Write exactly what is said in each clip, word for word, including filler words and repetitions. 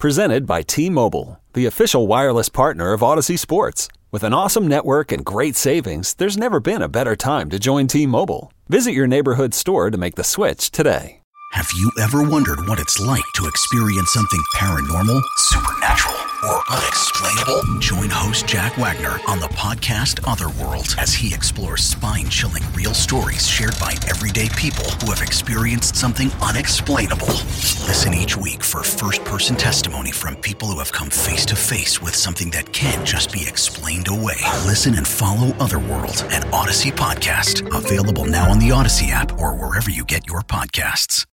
Presented by T-Mobile, the official wireless partner of Odyssey Sports. With an awesome network and great savings, there's never been a better time to join T-Mobile. Visit your neighborhood store to make the switch today. Have you ever wondered what it's like to experience something paranormal, supernatural, or unexplainable? Join host Jack Wagner on the podcast Otherworld as he explores spine-chilling real stories shared by everyday people who have experienced something unexplainable. Listen each week for first-person testimony from people who have come face-to-face with something that can't just be explained away. Listen and follow Otherworld, an Odyssey podcast. Available now on the Odyssey app or wherever you get your podcasts.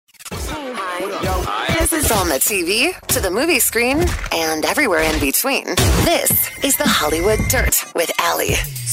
Hi. This is on the T V, to the movie screen, and everywhere in between. This is the Hollywood Dirt with Allie.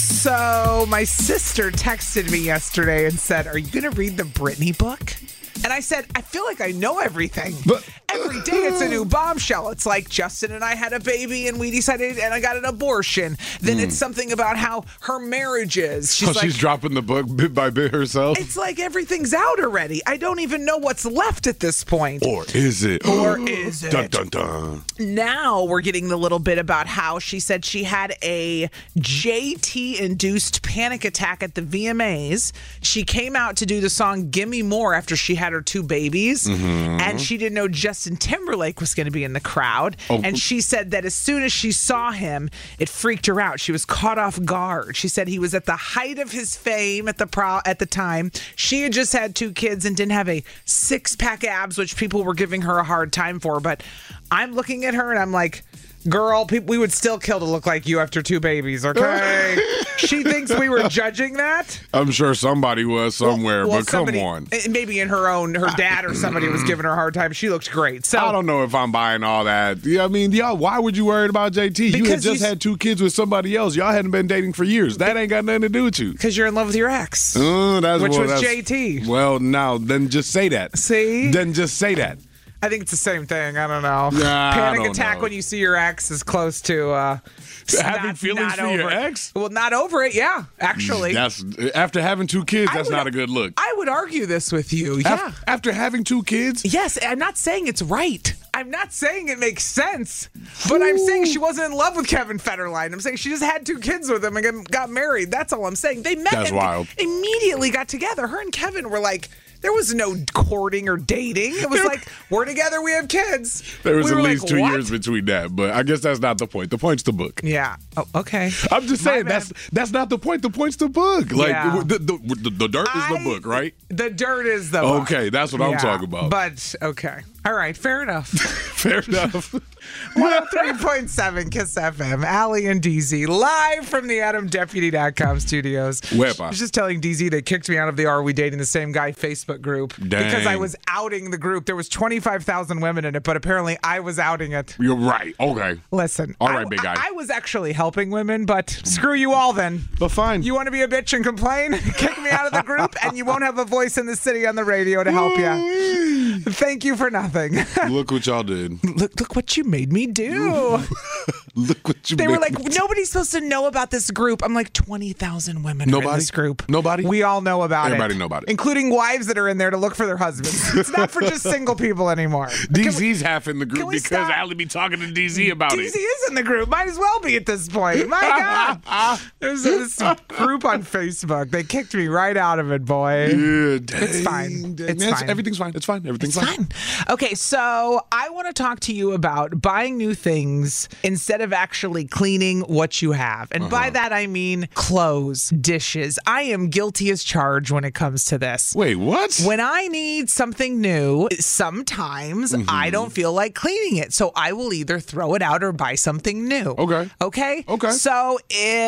So my sister texted me yesterday and said, are you going to read the Britney book? And I said, I feel like I know everything. But every day it's a new bombshell. It's like Justin and I had a baby and we decided, and I got an abortion. Then mm. it's something about how her marriage is. She's, oh, like, she's dropping the book bit by bit herself. It's like everything's out already. I don't even know what's left at this point. Or is it? Or is it? Dun, dun, dun. Now we're getting the little bit about how she said she had a J T-induced panic attack at the V M As. She came out to do the song Gimme More after she had her two babies, mm-hmm. and she didn't know Justin Timberlake was going to be in the crowd. Oh. And she said that as soon as she saw him, it freaked her out. She was caught off guard. She said he was at the height of his fame at the pro- at the time. She had just had two kids and didn't have a six-pack abs, which people were giving her a hard time for. But I'm looking at her and I'm like, girl, pe- we would still kill to look like you after two babies, okay? She thinks we were judging that. I'm sure somebody was somewhere, well, well, but somebody, come on. Maybe in her own, her dad or somebody was giving her a hard time. She looked great. So I don't know if I'm buying all that. Yeah, I mean, y'all, why would you worry about J T? You had just had two kids with somebody else. Y'all hadn't been dating for years. That ain't got nothing to do with you. Because you're in love with your ex, uh, that's, which well, was that's, J T. Well, now, then just say that. See? Then just say that. I think it's the same thing. I don't know. Nah, Panic I don't attack know. when you see your ex is close to uh, having not, feelings not for over your it. ex. Well, not over it. Yeah, actually. That's after having two kids. That's would, not a good look. I would argue this with you. Yeah. After, after having two kids. Yes, I'm not saying it's right. I'm not saying it makes sense, but I'm saying she wasn't in love with Kevin Federline. I'm saying she just had two kids with him and got married. That's all I'm saying. They met That's and wild. immediately got together. Her and Kevin were like, there was no courting or dating. It was like, we're together, we have kids. There was we at least like, two what? years between that, but I guess that's not the point. The point's the book. Yeah. Oh, okay. I'm just My saying bad. that's that's not the point. The point's the book. Like Yeah. the, the, the, the dirt is the I- book, right? The dirt is the book. Okay, that's what I'm Yeah, talking about. But, okay. All right, fair enough. Fair enough. one oh three point seven Kiss F M, Allie and D Z, live from the Adam Deputy dot com studios. Wepa. I was just telling D Z they kicked me out of the Are We Dating the Same Guy Facebook group Dang. because I was outing the group. There was twenty-five thousand women in it, but apparently I was outing it. You're right. Okay. Listen. All right, I, big guy. I, I was actually helping women, but screw you all then. But fine. You want to be a bitch and complain? Kick me out of the group, and you won't have a voice in the city on the radio to help you. Thank you for nothing. Look what y'all did. Look, look what you made me do. Look what you They made were like, me do. nobody's supposed to know about this group. I'm like, twenty thousand women are Nobody? in this group. Nobody? We all know about Everybody it. know about it. Including wives that are in there to look for their husbands. It's not for just single people anymore. D Z's half in the can group we because stop? Allie be talking to D Z about D Z it. is in the group. Might as well be at this point. My God. There's this group on Facebook. They kicked me right out of it, boy. Yeah, It's fine. dang. It's Yes, fine. Everything's fine. It's fine. Everything's It's fine. fine. Okay, so I want to talk to you about buying new things instead of actually cleaning what you have. And Uh-huh. by that, I mean clothes, dishes. I am guilty as charged when it comes to this. Wait, what? When I need something new, sometimes Mm-hmm. I don't feel like cleaning it. So I will either throw it out or buy something new. Okay. Okay? Okay. So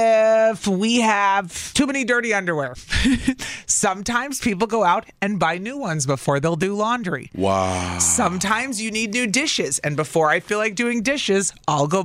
if we have too many dirty underwear, sometimes people go out and buy new ones before they'll do laundry. Wow. Sometimes you need new dishes, and before I feel like doing dishes, I'll go buy some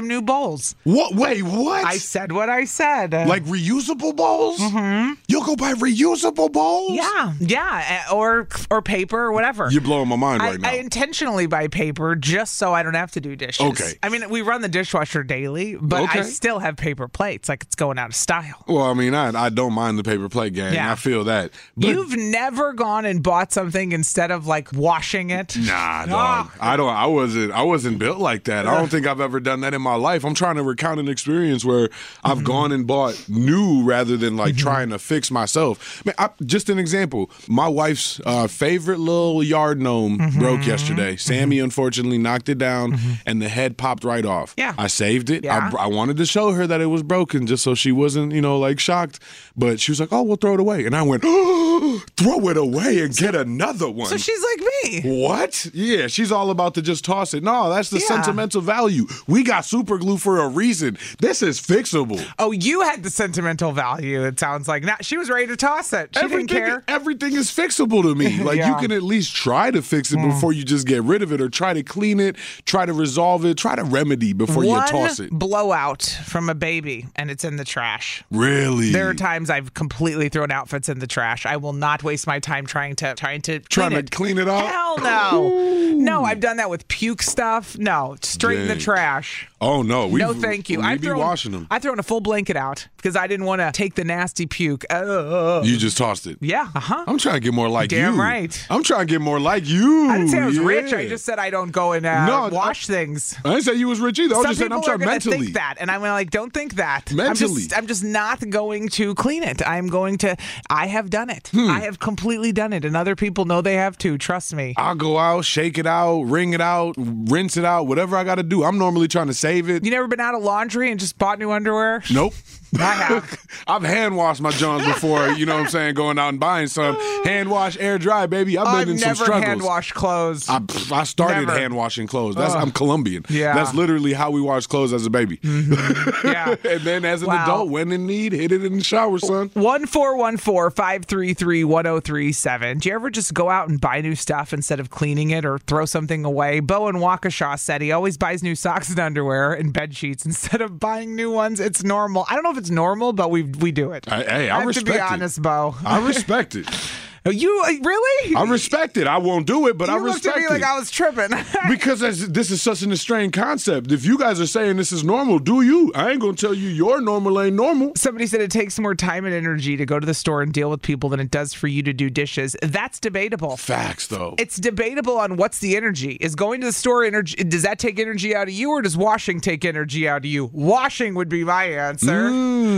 new bowls. What? Wait, what? I said what I said. Like reusable bowls? Mm-hmm. You'll go buy reusable bowls? Yeah, yeah, or or paper or whatever. You're blowing my mind I, right now. I intentionally buy paper just so I don't have to do dishes. Okay. I mean, we run the dishwasher daily, but Okay. I still have paper plates. Like it's going out of style. Well, I mean, I I don't mind the paper plate game. Yeah. I feel that. But You've never gone and bought something instead of like washing it? Nah, dog. I don't. I wasn't. I wasn't built like that. I don't think I've ever done that in my life. I'm trying to recount an experience where I've Mm-hmm. gone and bought new rather than like Mm-hmm. trying to fix myself. Man, I, just an example. My wife's uh, favorite little yard gnome Mm-hmm. broke yesterday. Sammy unfortunately knocked it down, and the head popped right off. Yeah. I saved it. Yeah. I, I wanted to show her that it was broken, just so she wasn't, you know, like shocked. But she was like, "Oh, we'll throw it away," and I went, oh, "Throw it away and get another one." So she's like me. What? Yeah, she's all about to just toss it. No, that's the Yeah. sentimental value. We got super glue for a reason. This is fixable. Oh, you had the sentimental value, it sounds like. Now, she was ready to toss it. She everything, didn't care. everything is fixable to me. Like, Yeah. you can at least try to fix it before you just get rid of it, or try to clean it, try to resolve it, try to remedy before One you toss it. blowout from a baby, and it's in the trash. Really? There are times I've completely thrown outfits in the trash. I will not waste my time trying to trying to Trying clean to it. clean it up? Hell no. No, I've done that with puke stuff. No, straight in the Dang. trash. Oh, no. We, No, thank you. We I've be thrown, washing them. I've thrown a full blanket out because I didn't want to take the nasty puke. Uh, You just tossed it. yeah, uh-huh. I'm trying to get more like Damn you. right. I'm trying to get more like you. I didn't say I was rich. Yeah. I just said I don't go and uh, No, wash I- things. I didn't say you was rich either. I was Some just saying I'm people are trying gonna mentally. think that, and I'm like, don't think that. Mentally. I'm just, I'm just not going to clean it. I'm going to. I have done it. Hmm. I have completely done it, and other people know they have too. Trust me. I'll go out, shake it out, wring it out, rinse it out, whatever I got to do. I'm normally trying to save it. You never been out of laundry and just bought new underwear? Nope. I have. I've hand washed my Johns before, you know what I'm saying, going out and buying some. Hand wash, air dry, baby. I've been I've in some never struggles. hand washed clothes. I, pff, I started Never. hand washing clothes. That's I'm Colombian. Yeah. That's literally how we wash clothes as a baby. Yeah. And then as an Wow. adult, when in need, hit it in the shower, son. One four one four five three three one zero three seven. Do you ever just go out and buy new stuff instead of cleaning it or throw something away? Bo in Waukesha said he always buys new socks and underwear and bed sheets instead of buying new ones. It's normal. I don't know if it's normal, but we we do it. I, hey, I, I have respect to be it. honest, Bo. I respect it. You uh, really? I respect it. I won't do it, but you I looked respect at me it. like I was tripping. Because that's, this is such an strange concept. If you guys are saying this is normal, do you? I ain't gonna tell you your normal ain't normal. Somebody said it takes more time and energy to go to the store and deal with people than it does for you to do dishes. That's debatable. Facts, though. It's debatable on what's the energy. Is going to the store energy? Does that take energy out of you, or does washing take energy out of you? Washing would be my answer.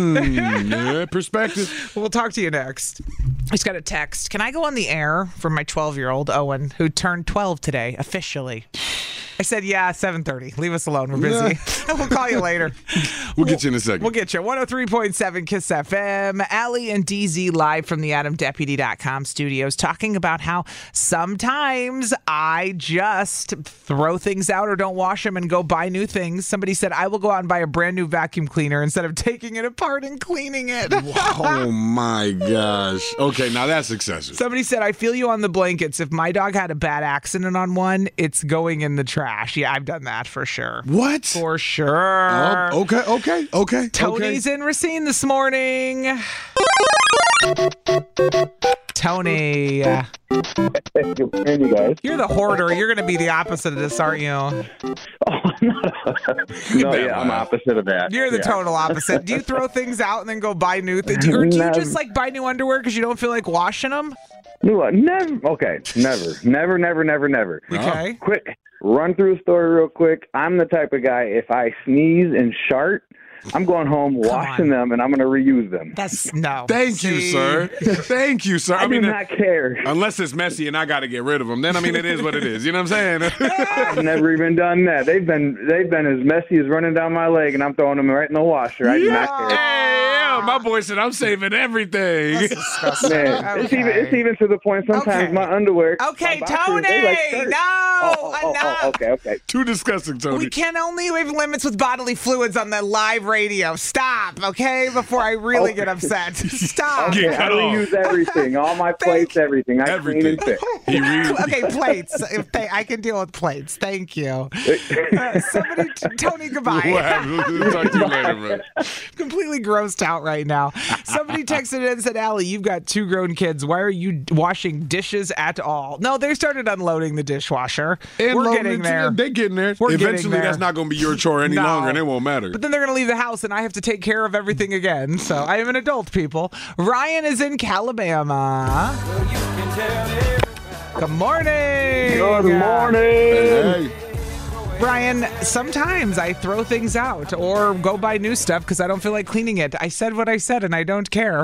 Mm, yeah, perspective. We'll talk to you next. I just got a text. Can I go on the air from my twelve-year-old Owen, who turned twelve today officially? I said, yeah, seven thirty. Leave us alone. We're busy. We'll call you later. We'll get you in a second. We'll get you. one oh three point seven KISS F M. Allie and D Z live from the adam deputy dot com studios talking about how sometimes I just throw things out or don't wash them and go buy new things. Somebody said, I will go out and buy a brand new vacuum cleaner instead of taking it apart and cleaning it. Oh, my gosh. Okay, now that's excessive. Somebody said, I feel you on the blankets. If my dog had a bad accident on one, it's going in the trash. Yeah, I've done that for sure. What? For sure. Oh, okay, okay, okay. Tony's okay. in Racine this morning. Tony, uh, Good morning, you guys. you're the hoarder. You're going to be the opposite of this, aren't you? Oh, no, no yeah, I'm opposite of that. You're the yeah. total opposite. Do you throw things out and then go buy new things? Or do you Never. just like buy new underwear because you don't feel like washing them? No, uh, never. Okay, never, never, never, never, never. Okay. Quick, run through the store real quick. I'm the type of guy, if I sneeze and shart, I'm going home, washing on. them, and I'm going to reuse them. That's no. Thank you, See? sir. Thank you, sir. I, I mean, do uh, not care. unless it's messy and I got to get rid of them, then I mean, it is what it is. You know what I'm saying? I've never even done that. They've been they've been as messy as running down my leg, and I'm throwing them right in the washer. I do not care. Hey, Yo, my boy said I'm saving everything. Man, Okay. it's even it's even to the point sometimes Okay. my underwear. Okay, my boxers, Tony. they like shirts. No, Oh, oh, oh, enough. oh, okay, okay. Too disgusting, Tony. We can only have limits with bodily fluids on the live radio. Stop, okay? Before I really Oh. get upset. Stop. Get Okay, cut I off. reuse everything, all my plates, everything. I clean Everything. and fix. He reads. Okay, plates. If they, I can deal with plates. Thank you. Uh, somebody, t- Tony, goodbye. What happened? We'll talk to you later, man. Completely grossed out right now. Somebody texted in and said, Allie, you've got two grown kids. Why are you washing dishes at all? No, they started unloading the dishwasher. And We're loading getting it, there. They getting there. We're getting Eventually, there. that's not going to be your chore any No. longer, and it won't matter. But then they're going to leave the house, and I have to take care of everything again. So I am an adult, people. Ryan is in Calabama. Good morning. Good morning. Hey, Brian, sometimes I throw things out or go buy new stuff because I don't feel like cleaning it. I said what I said, and I don't care.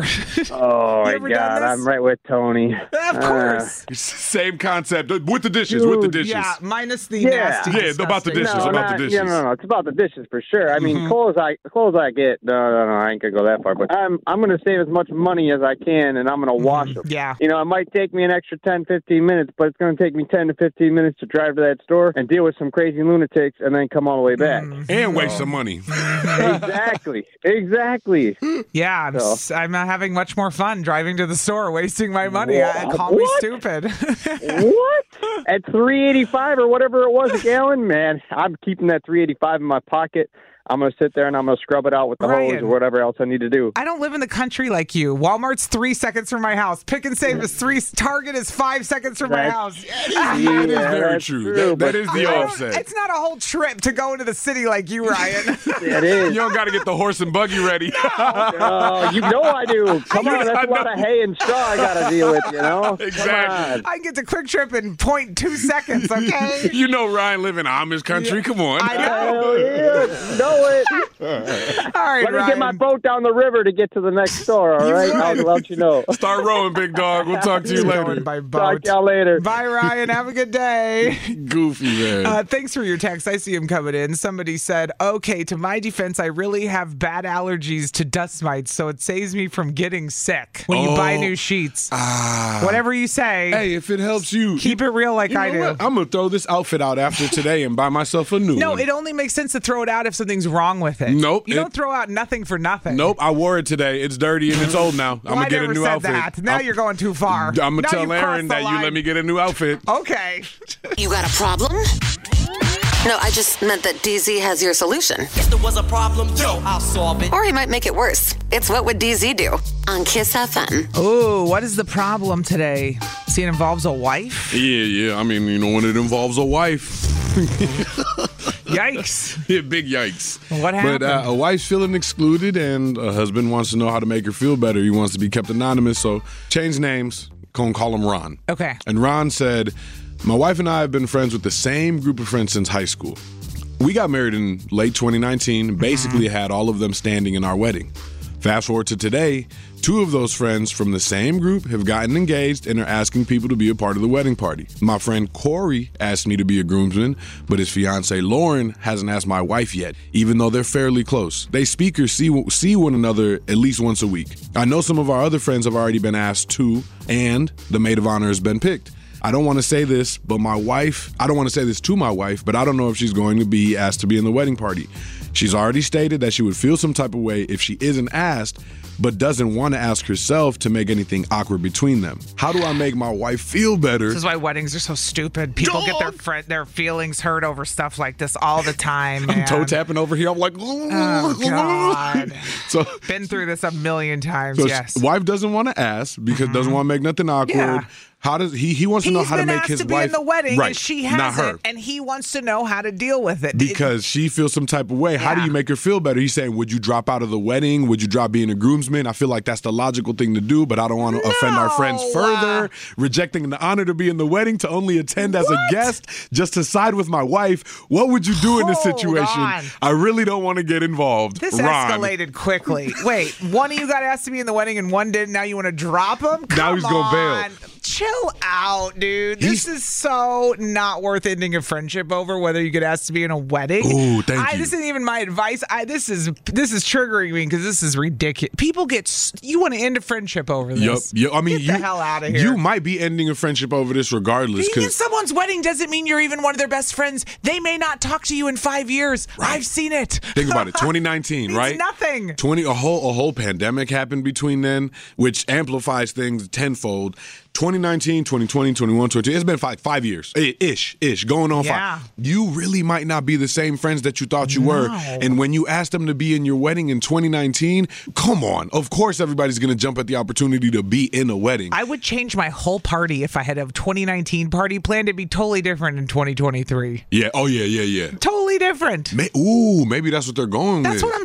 Oh my ever done God, this? I'm right with Tony. Of course. same concept with the dishes. with the Dude, dishes. Yeah, minus the Yeah. nasty. Yeah, it's about the disgusting- dishes. No, about the not- dishes. Yeah, no, no, it's about the dishes for sure. I mean, clothes, I clothes I get. No, no, no, I ain't gonna go that far. But I'm I'm gonna save as much money as I can, and I'm gonna wash them. Yeah. You know, it might take me an extra ten, fifteen minutes, but it's gonna take me ten to fifteen minutes to drive to that store and deal with some crazy lunatics, and then come all the way back. And waste some money. Exactly, exactly. Yeah, I'm, So. s- I'm not having much more fun driving to the store, wasting my money. I, What? call me What? stupid. What? At three eighty-five or whatever it was a gallon, man, I'm keeping that three eighty-five in my pocket. I'm going to sit there and I'm going to scrub it out with the hose Ryan. or whatever else I need to do. I don't live in the country like you. Walmart's three seconds from my house. Pick and Save is three. Target is five seconds from my That's- house. That is Yeah, very that's true. true, That- but- that is the I don't- offset. It's not a whole trip to go into the city like you, Ryan. It is. You don't got to get the horse and buggy ready. Oh, you know I do. Come on, that's I a lot know. of hay and straw I got to deal with, you know? Exactly. Come on. I can get to Quick Trip in zero point two seconds, okay? You know Ryan live in Amish country. Come on. I know. Hell yeah. Know it. All right, Let me Ryan. get my boat down the river to get to the next store, all right? I'll let you know. Start rowing, big dog. We'll talk to you You're later. going by Talk boat. to y'all later. Bye, Ryan. Have a good day. Goofy, man. Uh, thanks for your text. I see him coming in. Somebody said, okay, to my defense, I really have bad allergies to dust mites, so it saves me from getting sick when you buy Oh. new sheets. ah. Whatever you say, Hey, if it helps you, keep it real like you know I do. what? I'm going to throw this outfit out after today and buy myself a new No, one. it only makes sense to throw it out if something's wrong with it. Nope, You it- don't throw out nothing for nothing. Nope, I wore it today. It's dirty and it's old now. I'm Well, going I to get never a new said outfit. that. Now I'm, you're going too far. I'm going Now to tell you've Aaron crossed the that you let line. me get a new outfit. Okay. You got a problem? No, I just meant that D Z has your solution. If there was a problem, yo, I'll solve it. Or he might make it worse. It's What Would D Z Do? On Kiss F M. Ooh, what is the problem today? See, it involves a wife? Yeah, yeah. I mean, you know, when it involves a wife. Yikes. Yeah, big yikes. What happened? But uh, a wife's feeling excluded, and a husband wants to know how to make her feel better. He wants to be kept anonymous, so change names. Gonna call him Ron. Okay. And Ron said, my wife and I have been friends with the same group of friends since high school. We got married in late twenty nineteen, basically had all of them standing in our wedding. Fast forward to today, two of those friends from the same group have gotten engaged and are asking people to be a part of the wedding party. My friend Corey asked me to be a groomsman, but his fiance Lauren hasn't asked my wife yet, even though they're fairly close. They speak or see, see one another at least once a week. I know some of our other friends have already been asked too, and the maid of honor has been picked. I don't want to say this, but my wife, I don't want to say this to my wife, but I don't know if she's going to be asked to be in the wedding party. She's already stated that she would feel some type of way if she isn't asked, but doesn't want to ask herself to make anything awkward between them. How do I make my wife feel better? This is why weddings are so stupid. People get their fr- their feelings hurt over stuff like this all the time, man. I'm toe tapping over here. I'm like, Oh, God. So, Been through this a million times, so yes. wife doesn't want to ask because doesn't want to make nothing awkward. Yeah. How does he? He wants to know He's how to been make asked his to be wife in the wedding, right, and she not her. hasn't, and he wants to know how to deal with it. Because she feels some type of way. How do Yeah. you make her feel better? He's saying, would you drop out of the wedding? Would you drop being a groomsman? I feel like that's the logical thing to do, but I don't want to offend our friends No. further. Rejecting the honor to be in the wedding to only attend as a What? guest just to side with my wife. What would you do in this Hold situation? on. I really don't want to get involved. This Ron. escalated quickly. Wait, one of you got asked to be in the wedding and one didn't. Now you want to drop him? Now he's gonna bail. on. chill out, dude. This He's- is so not worth ending a friendship over. Whether you get asked to be in a wedding. Ooh, thank I, you. This isn't even my advice. I this is this is triggering me because this is ridiculous. People get s- you want to end a friendship over Yup. this. Yep. I mean, get you, the hell out of here. you might be ending a friendship over this regardless. Being in 'cause- someone's wedding doesn't mean you're even one of their best friends. They may not talk to you in five years. I've seen it. Think about it. twenty nineteen, Means right? nothing. Twenty a whole a whole pandemic happened between then, which amplifies things tenfold. twenty nineteen, twenty twenty, twenty-one, twenty-two. It's been five five years, I- ish, ish, going on Yeah. five. You really might not be the same friends that you thought you were. And when you asked them to be in your wedding in twenty nineteen, come on. Of course, everybody's going to jump at the opportunity to be in a wedding. I would change my whole party if I had a twenty nineteen party planned to be totally different in twenty twenty-three. yeah. Oh yeah. Yeah. Yeah. Totally different. May- Ooh, maybe that's what they're going That's with. what I'm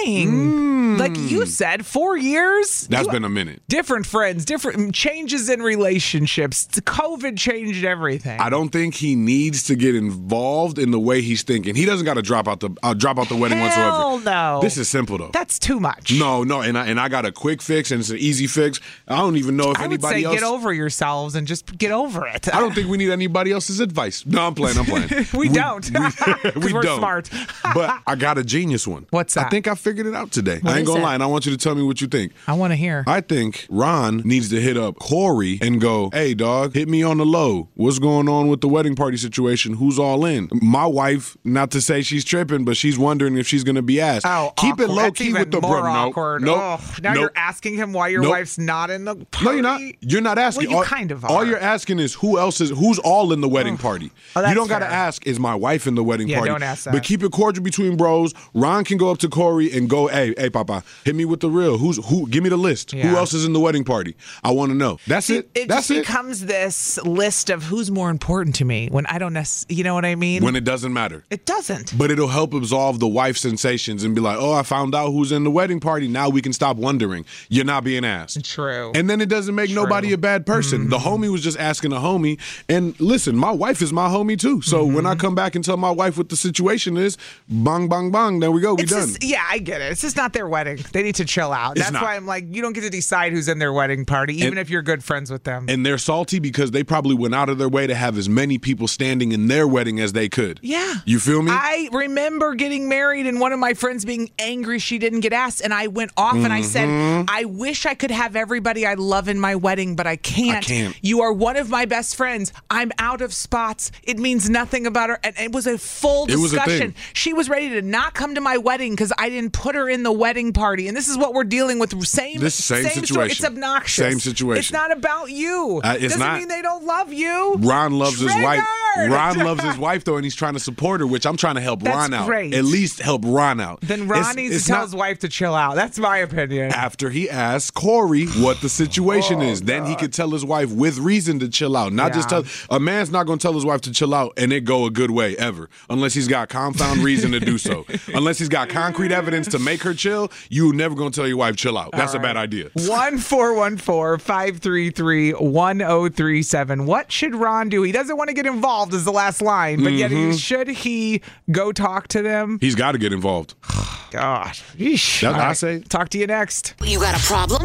saying. Like you said, four years. That's You- been a minute. different friends, different changes in relationships. COVID changed everything. I don't think he needs to get involved in the way he's thinking. He doesn't got to drop out the uh, drop out the wedding Hell whatsoever. no. This is simple though. That's too much. No, no, and I and I got a quick fix and it's an easy fix. I don't even know if I would anybody say else. get over yourselves and just get over it. I don't think we need anybody else's advice. No, I'm playing. I'm playing. We don't. We, 'Cause we we're don't. smart. But I got a genius one. What's that? I think I figured it out today. What I ain't is gonna it? lie, and I want you to tell me what you think. I want to hear. I think Ron needs to hit up Corey and go, hey, dog, hit me on the low. What's going on with the wedding party situation? Who's all in? My wife, not to say she's tripping, but she's wondering if she's going to be asked. Oh, Keep awkward. it low That's key even with the more bro. No, awkward. nope, Ugh, now nope. you're asking him why your Nope. wife's not in the party. No, you're not. You're not asking. Well, you all, kind of are. All you're asking is who else is who's all in the wedding party. Oh, that's you don't got to fair. ask, is my wife in the wedding Yeah, party? don't ask that. But keep it cordial between bros. Ron can go up to Corey and go, hey, hey, Papa, hit me with the real. Who's who? Give me the list. Who Yeah. else is in the wedding party? I want to know. That's See, it. it That's just it. becomes this list of who's more important to me when I don't necessarily, you know what I mean? When it doesn't matter. it doesn't. But it'll help absolve the wife's sensations and be like, oh, I found out who's in the wedding party. Now we can stop wondering. You're not being asked. True. And then it doesn't make nobody a bad person. Mm-hmm. The homie was just asking a homie. And listen, my wife is my homie too. So when Mm-hmm. I come back and tell my wife what the situation is, bang, bang, bang, there we go. We It's done. just, yeah, I get it. It's just not their wedding. They need to chill out. It's That's not. why I'm like, you don't get to decide who's in their wedding party, even And- if you're good friends with them. And they're salty because they probably went out of their way to have as many people standing in their wedding as they could. Yeah. You feel me? I remember getting married and one of my friends being angry she didn't get asked. And I went off and I said, I wish I could have everybody I love in my wedding, but I can't. I can't. You are one of my best friends. I'm out of spots. It means nothing about her. And it was a full It was a discussion. thing. She was ready to not come to my wedding because I didn't put her in the wedding party. And this is what we're dealing with. Same, This same Story. It's situation. obnoxious. Same situation. It's not about you. Uh, it's Doesn't not. mean they don't love you. Ron loves his wife. Triggered. Ron loves his wife though, and he's trying to support her, which I'm trying to help That's Ron out. great. At least help Ron out. Then Ron It's- needs it's to tell not- his wife to chill out. That's my opinion. After he asks Corey what the situation Oh, is, then he could tell his wife with reason to chill out. Not just Yeah. tell a man's not going to tell his wife to chill out and it go a good way ever, unless he's got compound reason to do so. Unless he's got concrete evidence to make her chill, you never going to tell your wife chill out. That's a bad idea. one four one four, five three three, one oh three seven. What should Ron do? He doesn't want to get involved is the last line, but yet Mm-hmm. he, should he go talk to them? He's got to get involved. God. Yeesh. That's what I All right. say. Talk to you next. You got a problem?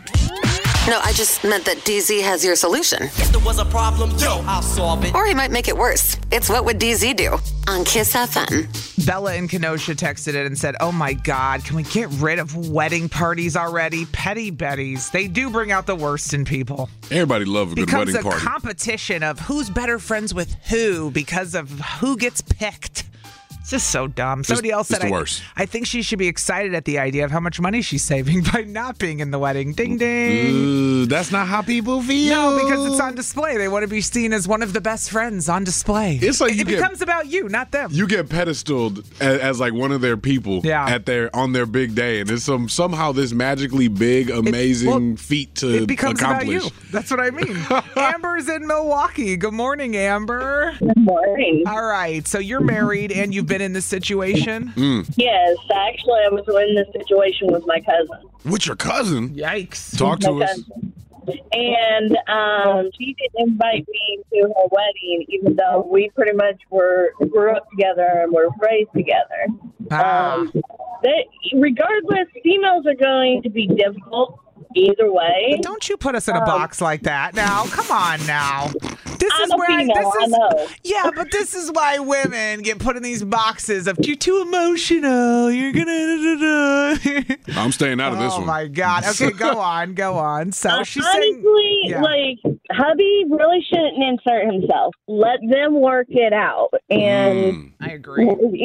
No, I just meant that D Z has your solution. If there was a problem, yo, I'll solve it. Or he might make it worse. It's What Would D Z Do? On Kiss F M. Bella in Kenosha texted it and said, oh my God, can we get rid of wedding parties already? Petty Betties. They do bring out the worst in people. Everybody love a good Becomes wedding a party. competition of who's better friends with who because of who gets picked. It's just so dumb. Somebody else it's said, the I, worst. I think she should be excited at the idea of how much money she's saving by not being in the wedding. Ding, ding. Uh, that's not how people feel. No, because it's on display. They want to be seen as one of the best friends on display. It's like it, you it get- becomes about you, not them. You get pedestaled as, as like one of their people Yeah. at their on their big day, and it's some somehow this magically big, amazing well, feat to it becomes accomplish. about you. That's what I mean. Amber's in Milwaukee. Good morning, Amber. Good morning. All right. So you're married and you've been in this situation. Yes, actually, I was in this situation with my cousin. With your cousin, Yikes. talk to My us. cousin. And um, she didn't invite me to her wedding, even though we pretty much were grew up together and were raised together. Ah. Um, they, regardless, females are going to be difficult either way. But don't you put us in a Um, box like that now. Come on now. This I'm is a where I, female, this I is know. Yeah, but this is why women get put in these boxes of you're too emotional. You're gonna I'm staying out of this Oh one. my god. Okay, go on, go on. So Uh, she's honestly, saying yeah. like hubby really shouldn't insert himself. Let them work it out. And Mm. I agree.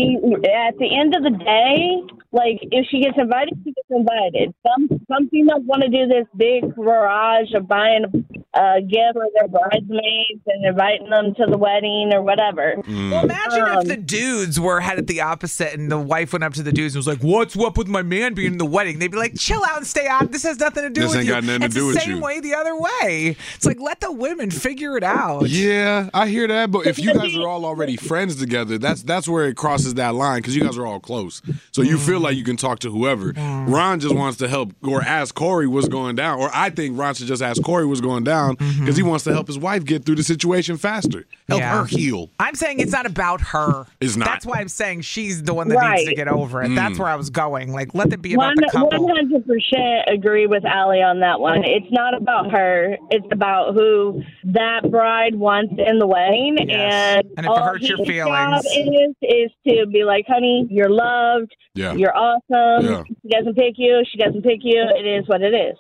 at the end of the day, like if she gets invited, she gets invited. Some some females want to do this big barrage of buying a gift for their bridesmaids and inviting them to the wedding or whatever. Well, imagine Um, if the dudes were had it the opposite, and the wife went up to the dudes and was like, "What's up with my man being in the wedding?" They'd be like, "Chill out and stay out. This has nothing to do This with ain't you." got nothing to it's do the with same you. way the other way. It's like let the women figure it out. Yeah, I hear that, but if you guys are all already friends together, that's that's where it crosses that line because you guys are all close. So you feel like you can talk to whoever. Ron just wants to help or ask Corey what's going down, or I think Ron should just ask Corey what's going down because he wants to help his wife get through the situation faster, help Yeah. her heal. I'm saying it's not about her. It's not. That's why I'm saying she's the one that Right. needs to get over it. Mm. That's where I was going. Like, let it be about the couple. one hundred percent agree with Allie on that one. It's not about her. It's about who that bride wants in the wedding. Yes. And, And if it all hurts your his feelings. job is, is to be like, honey, you're loved. Yeah. You're awesome. Yeah. She doesn't pick you. She doesn't pick you. It is what it is.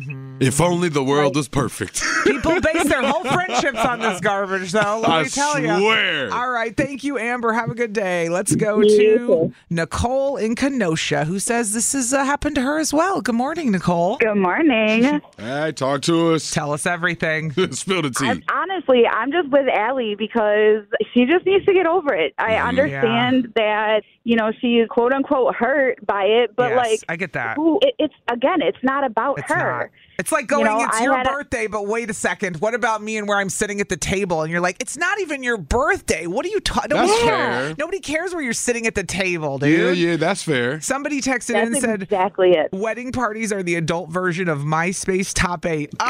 If only the world was perfect. People base their whole friendships on this garbage, though. Let I me tell you. swear. All right. Thank you, Amber. Have a good day. Let's go You to too. Nicole in Kenosha, who says this has uh, happened to her as well. Good morning, Nicole. Good morning. Hey, talk to us. Tell us everything. Spill the tea. I'm, honestly, I'm just with Allie because she just needs to get over it. I Mhm. understand that, you know, she is quote unquote hurt by it, but Yes, like, I get that. who, it, it's again, it's not about It's her. not. It's like going, You know, it's I your had a- birthday, but wait a second. What about me and where I'm sitting at the table? And you're like, it's not even your birthday. What are you talking That's Nobody fair. cares. Nobody cares where you're sitting at the table, dude. Yeah, yeah, that's fair. Somebody texted in That's and said, exactly it. wedding parties are the adult version of MySpace Top eight. Oh,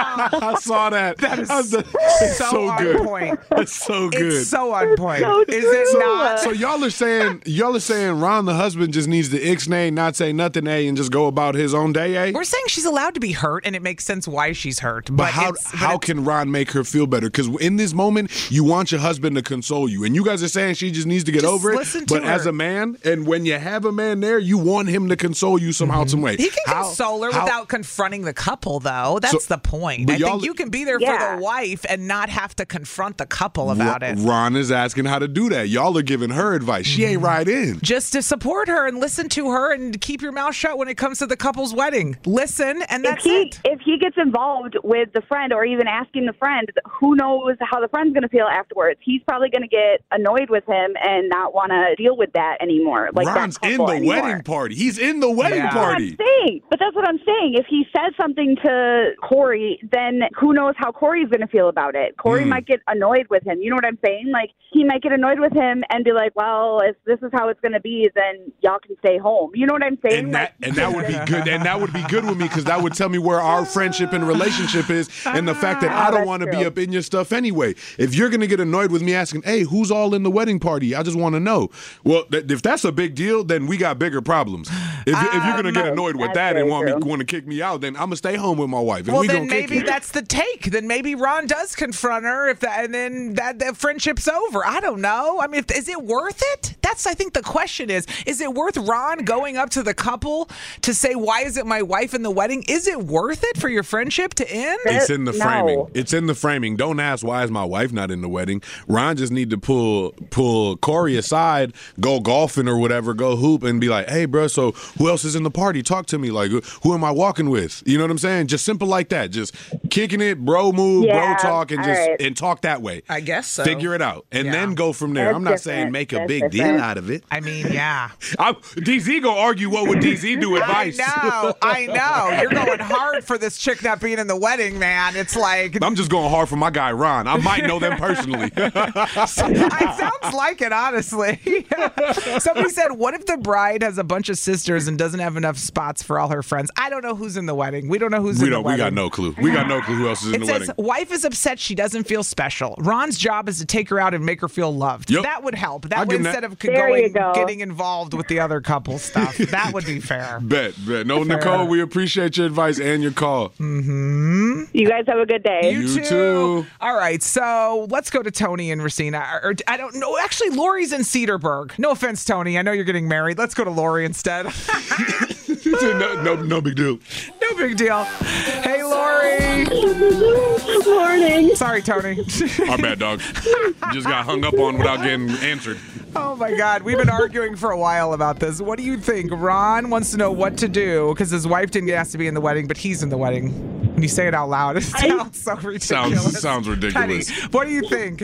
I saw that. that is That's the- so, so on good. point. That's so good. It's so on point. so Is it true. not? So y'all are saying y'all are saying Ron the husband just needs to ixnay, not say nothing, a, and just go about his own day, a. We're saying she's allowed to be hurt, and it makes sense why she's hurt. But, But how it's, but how it's- can Ron make her feel better? Because in this moment, you want your husband to console you, and you guys are saying she just needs to get Just over it. listen to But her. as a man, and when you have a man there, you want him to console you somehow, some way. He can How- console her how- without confronting the couple, though. That's So- the point. but I think y'all- you can be there Yeah. for the wife and not have to confront the couple about Ron, it. Ron is asking how to do that. Y'all are giving her advice. She Mm-hmm. ain't right in. Just to support her and listen to her and keep your mouth shut when it comes to the couple's wedding. Listen, and If that's he it. if he gets involved with the friend or even asking the friend, who knows how the friend's going to feel afterwards? He's probably going to get annoyed with him and not want to deal with that anymore. Like that Ron's in the couple anymore. wedding party. He's in the wedding Yeah. That's what party. I'm saying. But that's what I'm saying. If he says something to Corey, then who knows how Corey's going to feel about it? Corey Hmm. might get annoyed with him. You know what I'm saying? Like, he might get annoyed with him and be like, well, if this is how it's going to be, then y'all can stay home. You know what I'm saying? And that Like, and that would be good. And that would be good with me because that would tell me where our friendship and relationship is, and the fact that I don't that's want to be true. up in your stuff anyway. If you're gonna get annoyed with me asking, "Hey, who's all in the wedding party?" I just want to know. Well, th- if that's a big deal, then we got bigger problems. If, you- if you're gonna get Um, annoyed with that's that and very want me true. want to kick me out, then I'm gonna stay home with my wife. And Well, we then gonna kick maybe it. that's the take. Then maybe Ron does confront her, if that, and then that, that friendship's over. I don't know. I mean, if, is it worth it? That's I think the question is: Is it worth Ron going up to the couple to say, "Why is it my wife in the wedding?" Is it worth it for your friendship to end? It's in the No. framing. It's in the framing. Don't ask why is my wife not in the wedding. Ron just need to pull pull Corey aside, go golfing or whatever, go hoop, and be like, "Hey, bro, so who else is in the party? Talk to me. Like, who am I walking with? You know what I'm saying? Just simple like that. Just kicking it, bro move, Yeah, bro talk, and all just right. and talk that way. I guess so. Figure it out, and Yeah. then go from there. That's I'm not saying different. make a That's big deal different. out of it. I mean, yeah. I'm, D Z gonna argue what would D Z do advice. I know. I know. You're going hard for this chick not being in the wedding, man. It's like I'm just going hard for my guy Ron. I might know them personally. it sounds like it, honestly. Somebody said, what if the bride has a bunch of sisters and doesn't have enough spots for all her friends? I don't know who's in the wedding. We don't know who's we in don't. the We wedding. got no clue. We got no clue who else is in It the says, wedding. wife is upset she doesn't feel special. Ron's job is to take her out and make her feel loved. Yep. That would help. I'll That way, give him that. instead of There you going, go. getting involved with the other couple stuff, that would be fair. Bet, bet. No, Nicole, we appreciate your advice and enjoying your call. Mm-hmm. You guys have a good day. You, You too. too. All right, so let's go to Tony and Racina. Or, or I don't know. Actually, Lori's in Cedarburg. No offense, Tony. I know you're getting married. Let's go to Lori instead. no, no, no big deal. No big deal. Hey, Lori. Good morning. Sorry, Tony. Our bad, dog. Just got hung up on without getting answered. Oh, my God. We've been arguing for a while about this. What do you think? Ron wants to know what to do because his wife didn't get asked to be in the wedding, but he's in the wedding. When you say it out loud, it sounds so ridiculous. Sounds, sounds ridiculous. Penny, what do you think?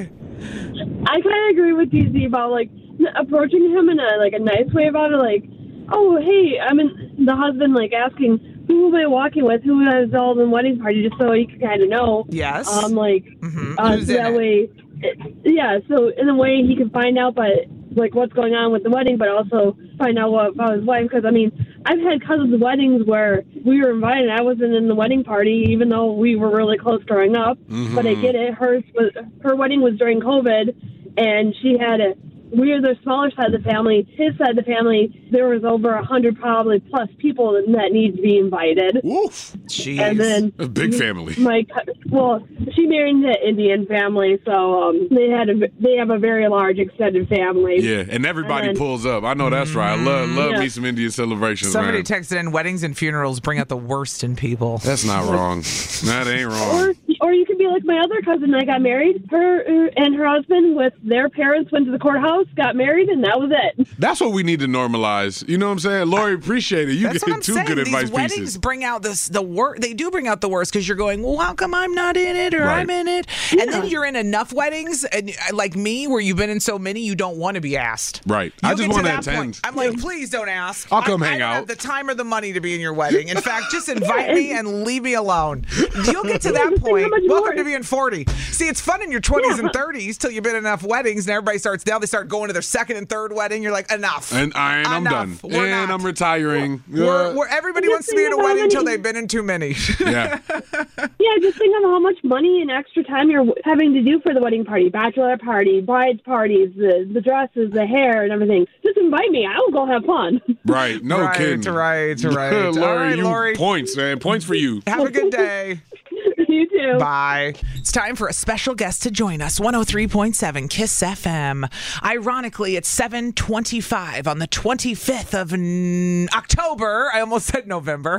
I kind of agree with D Z about like approaching him in a like a nice way about it. Like, oh hey, I'm in the husband like asking who am I walking with, who is all in the wedding party, just so he can kind of know. Yes. Um, like Mm-hmm. uh, Who's so in that it? way, it, yeah. So in a way he can find out, but like what's going on with the wedding, but also find out what about his wife. Because I mean, I've had cousins' weddings where we were invited. I wasn't in the wedding party, even though we were really close growing up. Mm-hmm. But I get it. Hers was her wedding was during COVID, and she had a. We are the smaller side of the family. His side of the family, there was over a hundred probably plus people that need to be invited. Woof. Jeez. And then A big family. my cou- well, she married into an Indian family, so um, they had a they have a very large extended family. Yeah, and everybody And then- pulls up. I know that's right. I love love Yeah. me some Indian celebrations, Somebody man. texted in weddings and funerals bring out the worst in people. That's not wrong. That ain't Or, wrong. or you could be like my other cousin that got married. Her uh, and her husband with their parents went to the courthouse, got married, and that was it. That's what we need to normalize. You know what I'm saying? Lori, appreciate it. You That's get what I'm two saying. good These advice weddings pieces. bring out this the worst. They do bring out the worst because you're going, well, how come I'm not in it or Right. I'm in it? And then you're in enough weddings, and uh, like me, where you've been in so many, you don't want to be asked. Right. You'll I just get want to that attend. point. I'm like, please don't ask. I'll come I, hang I don't out. have the time or the money to be in your wedding. In fact, just invite me and leave me alone. You'll get to that Just think how point. much Welcome more- to being forty. See, it's fun in your twenties and thirties till you've been in enough weddings, and everybody starts now. They start going to their second and third wedding. You're like, enough. And, I, and I'm Enough. done. We're and not. I'm retiring. We're, Yeah. we're, everybody Just wants to be think in a of how wedding until many- they've been in too many. yeah. Yeah, just think of how much money and extra time you're having to do for the wedding party, bachelor party, bride's parties, the the dresses, the hair, and everything. Just invite me. I will go have fun. Right. No right, kidding. right, right. Lori, All right, you Lori. points, man. Points for you. Have a good day. You too. Bye. It's time for a special guest to join us. one oh three point seven KISS F M. Ironically, it's seven twenty-five on the twenty-fifth of n- October. I almost said November.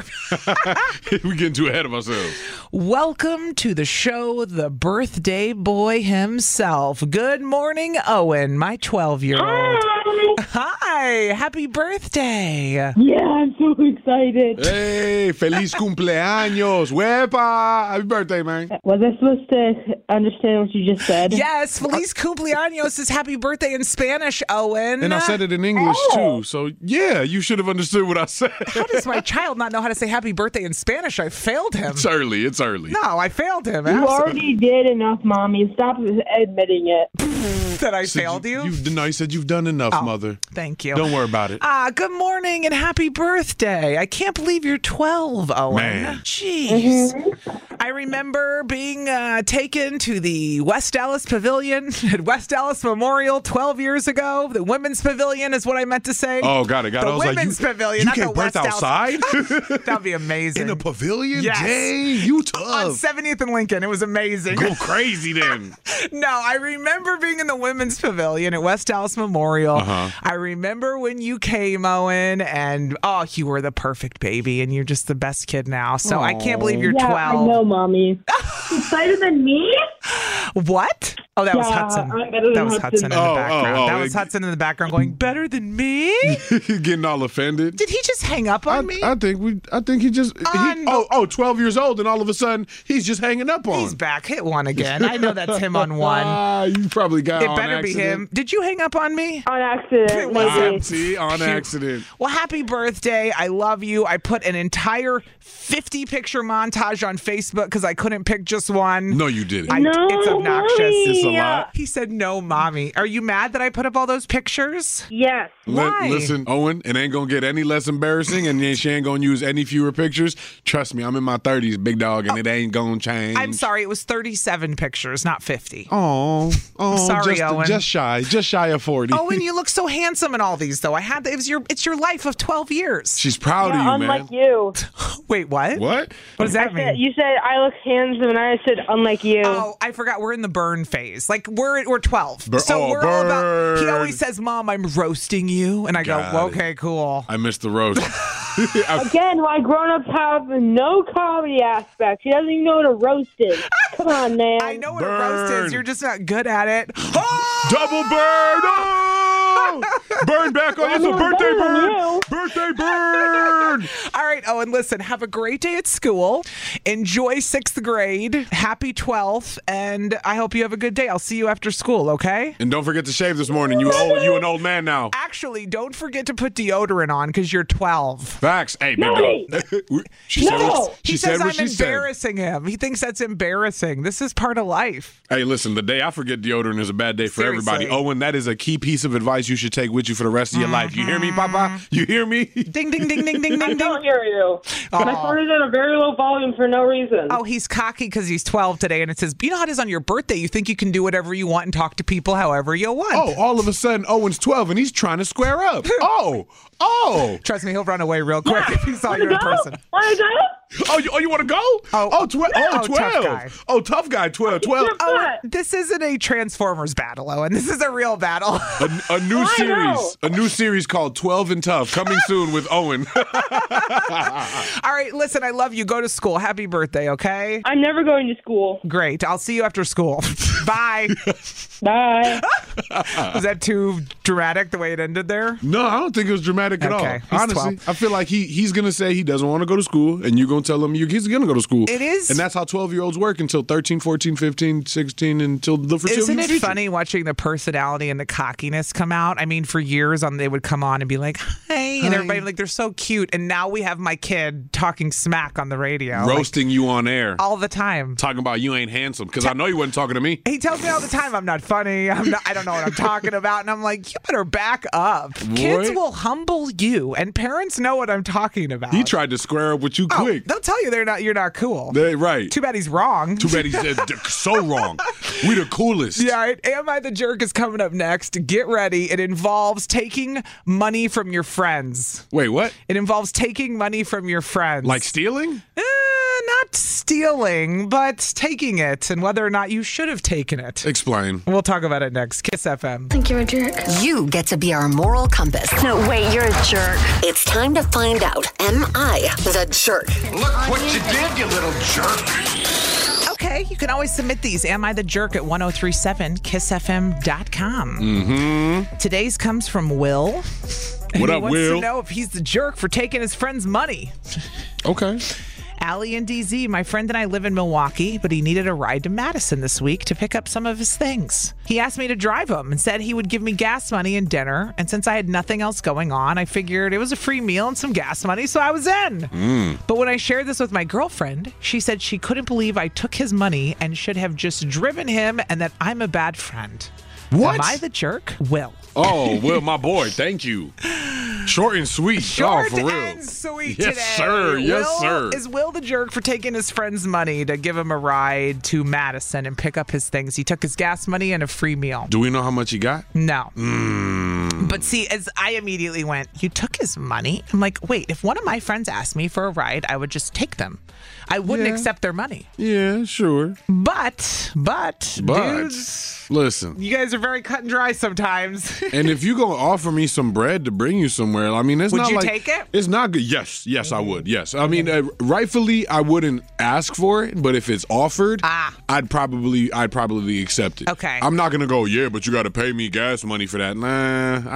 We're getting too ahead of ourselves. Welcome to the show, the birthday boy himself. Good morning, Owen, my twelve-year-old. Hi. Happy birthday. Yeah, I'm so excited. Hey, feliz cumpleaños. Wepa. Happy birthday, man. Was I supposed to understand what you just said? Yes, Feliz Cumpleaños is happy birthday in Spanish, Owen. And I said it in English, too. So, yeah, you should have understood what I said. How does my child not know how to say happy birthday in Spanish? I failed him. It's early. It's early. No, I failed him. You Absolutely. already did enough, Mommy. Stop admitting it. That I Said failed you? You've, no, you said you've done enough, Oh, Mother. Thank you. Don't worry about it. Ah, good morning and happy birthday. I can't believe you're twelve, Owen. Man. Jeez. I remember being uh, taken to the West Dallas Pavilion at West Dallas Memorial twelve years ago. The Women's Pavilion is what I meant to say. Oh, got it, got it. The I was like, Women's you- Pavilion, you not can't the West birth Dallas. outside? That'd be amazing. In a pavilion? Yes. Dang, you On tough. seventieth and Lincoln. It was amazing. Go crazy then. No, I remember being in the Women's Pavilion at West Dallas Memorial. Uh-huh. I remember when you came, Owen, and oh, you were the perfect baby, and you're just the best kid now. So I can't believe you're yeah, twelve. I know, Mommy. She's better than me? What? Oh, that was Yeah, Hudson. I'm better than That was Hudson. Hudson in Oh, the oh, background. oh, that was it- Hudson in the background going, better than me? Getting all offended. Did he just hang up on I, me? I think we. I think he just. He, Un- oh, oh, twelve years old, and all of a sudden he's just hanging up on. He's back. Hit one again. I know that's him on one. Ah, you probably got It on better be accident. him. Did you hang up on me? On accident. It was Ah, him. see, on accident. Well, happy birthday. I love you. I put an entire fifty picture montage on Facebook because I couldn't pick just one. No, you didn't. I, it's obnoxious. It's a lot. He said, no, mommy. Are you mad that I put up all those pictures? Yes. Why? Li- listen, Owen, it ain't going to get any less embarrassing, and then she ain't going to use any fewer pictures. Trust me, I'm in my thirties, big dog, and Oh, it ain't going to change. I'm sorry. It was thirty-seven pictures, not fifty. Oh, oh, sorry, just, Owen. just shy, just shy of forty. Owen, you look so handsome in all these, though. I had it was your it's your life of twelve years. She's proud Yeah, of you, unlike man. you. Wait, what? What? What does that I mean? said, you said I look handsome, and I said unlike you. Oh, I forgot. We're in the burn phase. Like we're we're twelve, Bur- so oh, we're all about. He burn. always says, "Mom, I'm roasting you," and I Got go, it. "Okay, cool." I missed the roast. Again, why grown-ups have no comedy aspect. She doesn't even know what a roast is. Come on, man. I know what a roast Burn. is. You're just not good at it. Oh! Double burn! Oh! Burn back on I'm you. It's a not birthday better than burn. you. Birthday burn. All right, Owen, listen, have a great day at school. Enjoy sixth grade. Happy twelfth, and I hope you have a good day. I'll see you after school, okay? And don't forget to shave this morning. You old, you an old man now. Actually, don't forget to put deodorant on because you're twelve. Facts. Hey, big No. dog. She said No. what, she He said says what I'm she said. embarrassing him. He thinks that's embarrassing. This is part of life. Hey, listen, the day I forget deodorant is a bad day for Seriously. everybody. Owen, that is a key piece of advice you should take with you for the rest of your life. You hear me, Papa? You hear me? Ding, ding, ding, ding, ding, I ding, don't ding. hear you. And I started at a very low volume for no reason. Oh, he's cocky because he's twelve today, and it says, you know how it is on your birthday? You think you can do whatever you want and talk to people however you want. Oh, all of a sudden, Owen's twelve and he's trying to square up. Oh, oh. Trust me, he'll run away real quick if he saw you in go? person. Wanna go? Oh, you, oh, you want to go? Oh. oh, twe- oh, Oh, tough twelve. guy. Oh, tough guy, twelve. twelve. Guess Oh, what? this isn't a Transformers battle, Owen. This is a real battle. A, a new I series, know. a new series called twelve and Tough, coming soon with Owen. All right, listen, I love you. Go to school. Happy birthday, okay? I'm never going to school. Great. I'll see you after school. Bye. Bye. Was that too dramatic the way it ended there? No, I don't think it was dramatic at Okay, all. he's Honestly, twelve. I feel like he he's gonna say he doesn't want to go to school, and you're gonna tell him you, he's gonna go to school. It is- and that's how twelve year olds work until thirteen, fourteen, fifteen, sixteen, until the foreseeable Isn't it future. funny watching the personality and the cockiness come out? I mean, for years on they would come on and be like, "Hi," and everybody like they're so cute. And now we have my kid talking smack on the radio, like, Roasting you on air, all the time. talking about you ain't handsome because I know you wasn't talking to me. He tells me all the time I'm not funny. I'm not. I don't know what I'm talking about. And I'm like, you better back up. Kids will humble you, and parents know what I'm talking about. He tried to square up with you Oh, quick. they'll tell you they're not. You're not cool. They, right. Too bad he's wrong. Too bad he's uh, d- so wrong. We the coolest. Yeah, right. Am I the Jerk is coming up next. Get ready. It involves taking money from your friends. Wait, what? It involves taking money from your friends. Like stealing? Eh, not stealing, but taking it, and whether or not you should have taken it. Explain. We'll talk about it next. Kiss F M. Think you're a jerk? You get to be our moral compass. No, wait, you're a jerk. It's time to find out, am I the jerk? Look what you did, you little jerk. Okay, you can always submit these. Am I the Jerk at ten thirty-seven kiss f m dot com. Mm-hmm. Today's comes from Will. And What he up, wants Will? to know if he's the jerk for taking his friend's money. Okay. Allie and D Z, my friend and I live in Milwaukee, but he needed a ride to Madison this week to pick up some of his things. He asked me to drive him and said he would give me gas money and dinner. And since I had nothing else going on, I figured it was a free meal and some gas money, so I was in. Mm. But when I shared this with my girlfriend, she said she couldn't believe I took his money and should have just driven him and that I'm a bad friend. What? Am I the jerk? Will. Oh, Will, my boy, thank you. Short and sweet. Short oh, for real. and sweet yes, today. sir. Yes, Will, sir. Is Will the jerk for taking his friend's money to give him a ride to Madison and pick up his things? He took his gas money and a free meal. Do we know how much he got? No. Mm. But see, as I immediately went, you took his money? I'm like, wait, if one of my friends asked me for a ride, I would just take them. I wouldn't Yeah. accept their money. Yeah, sure. But, but, But, dudes, listen. you guys are very cut and dry sometimes. And if you gonna offer me some bread to bring you somewhere, I mean, it's Would not you like take it? it's not good. Yes, yes, I would. Yes, I mean, uh, rightfully, I wouldn't ask for it, but if it's offered, Ah. I'd probably, I'd probably accept it. Okay. I'm not gonna go. Yeah, but you got to pay me gas money for that. Nah, I'm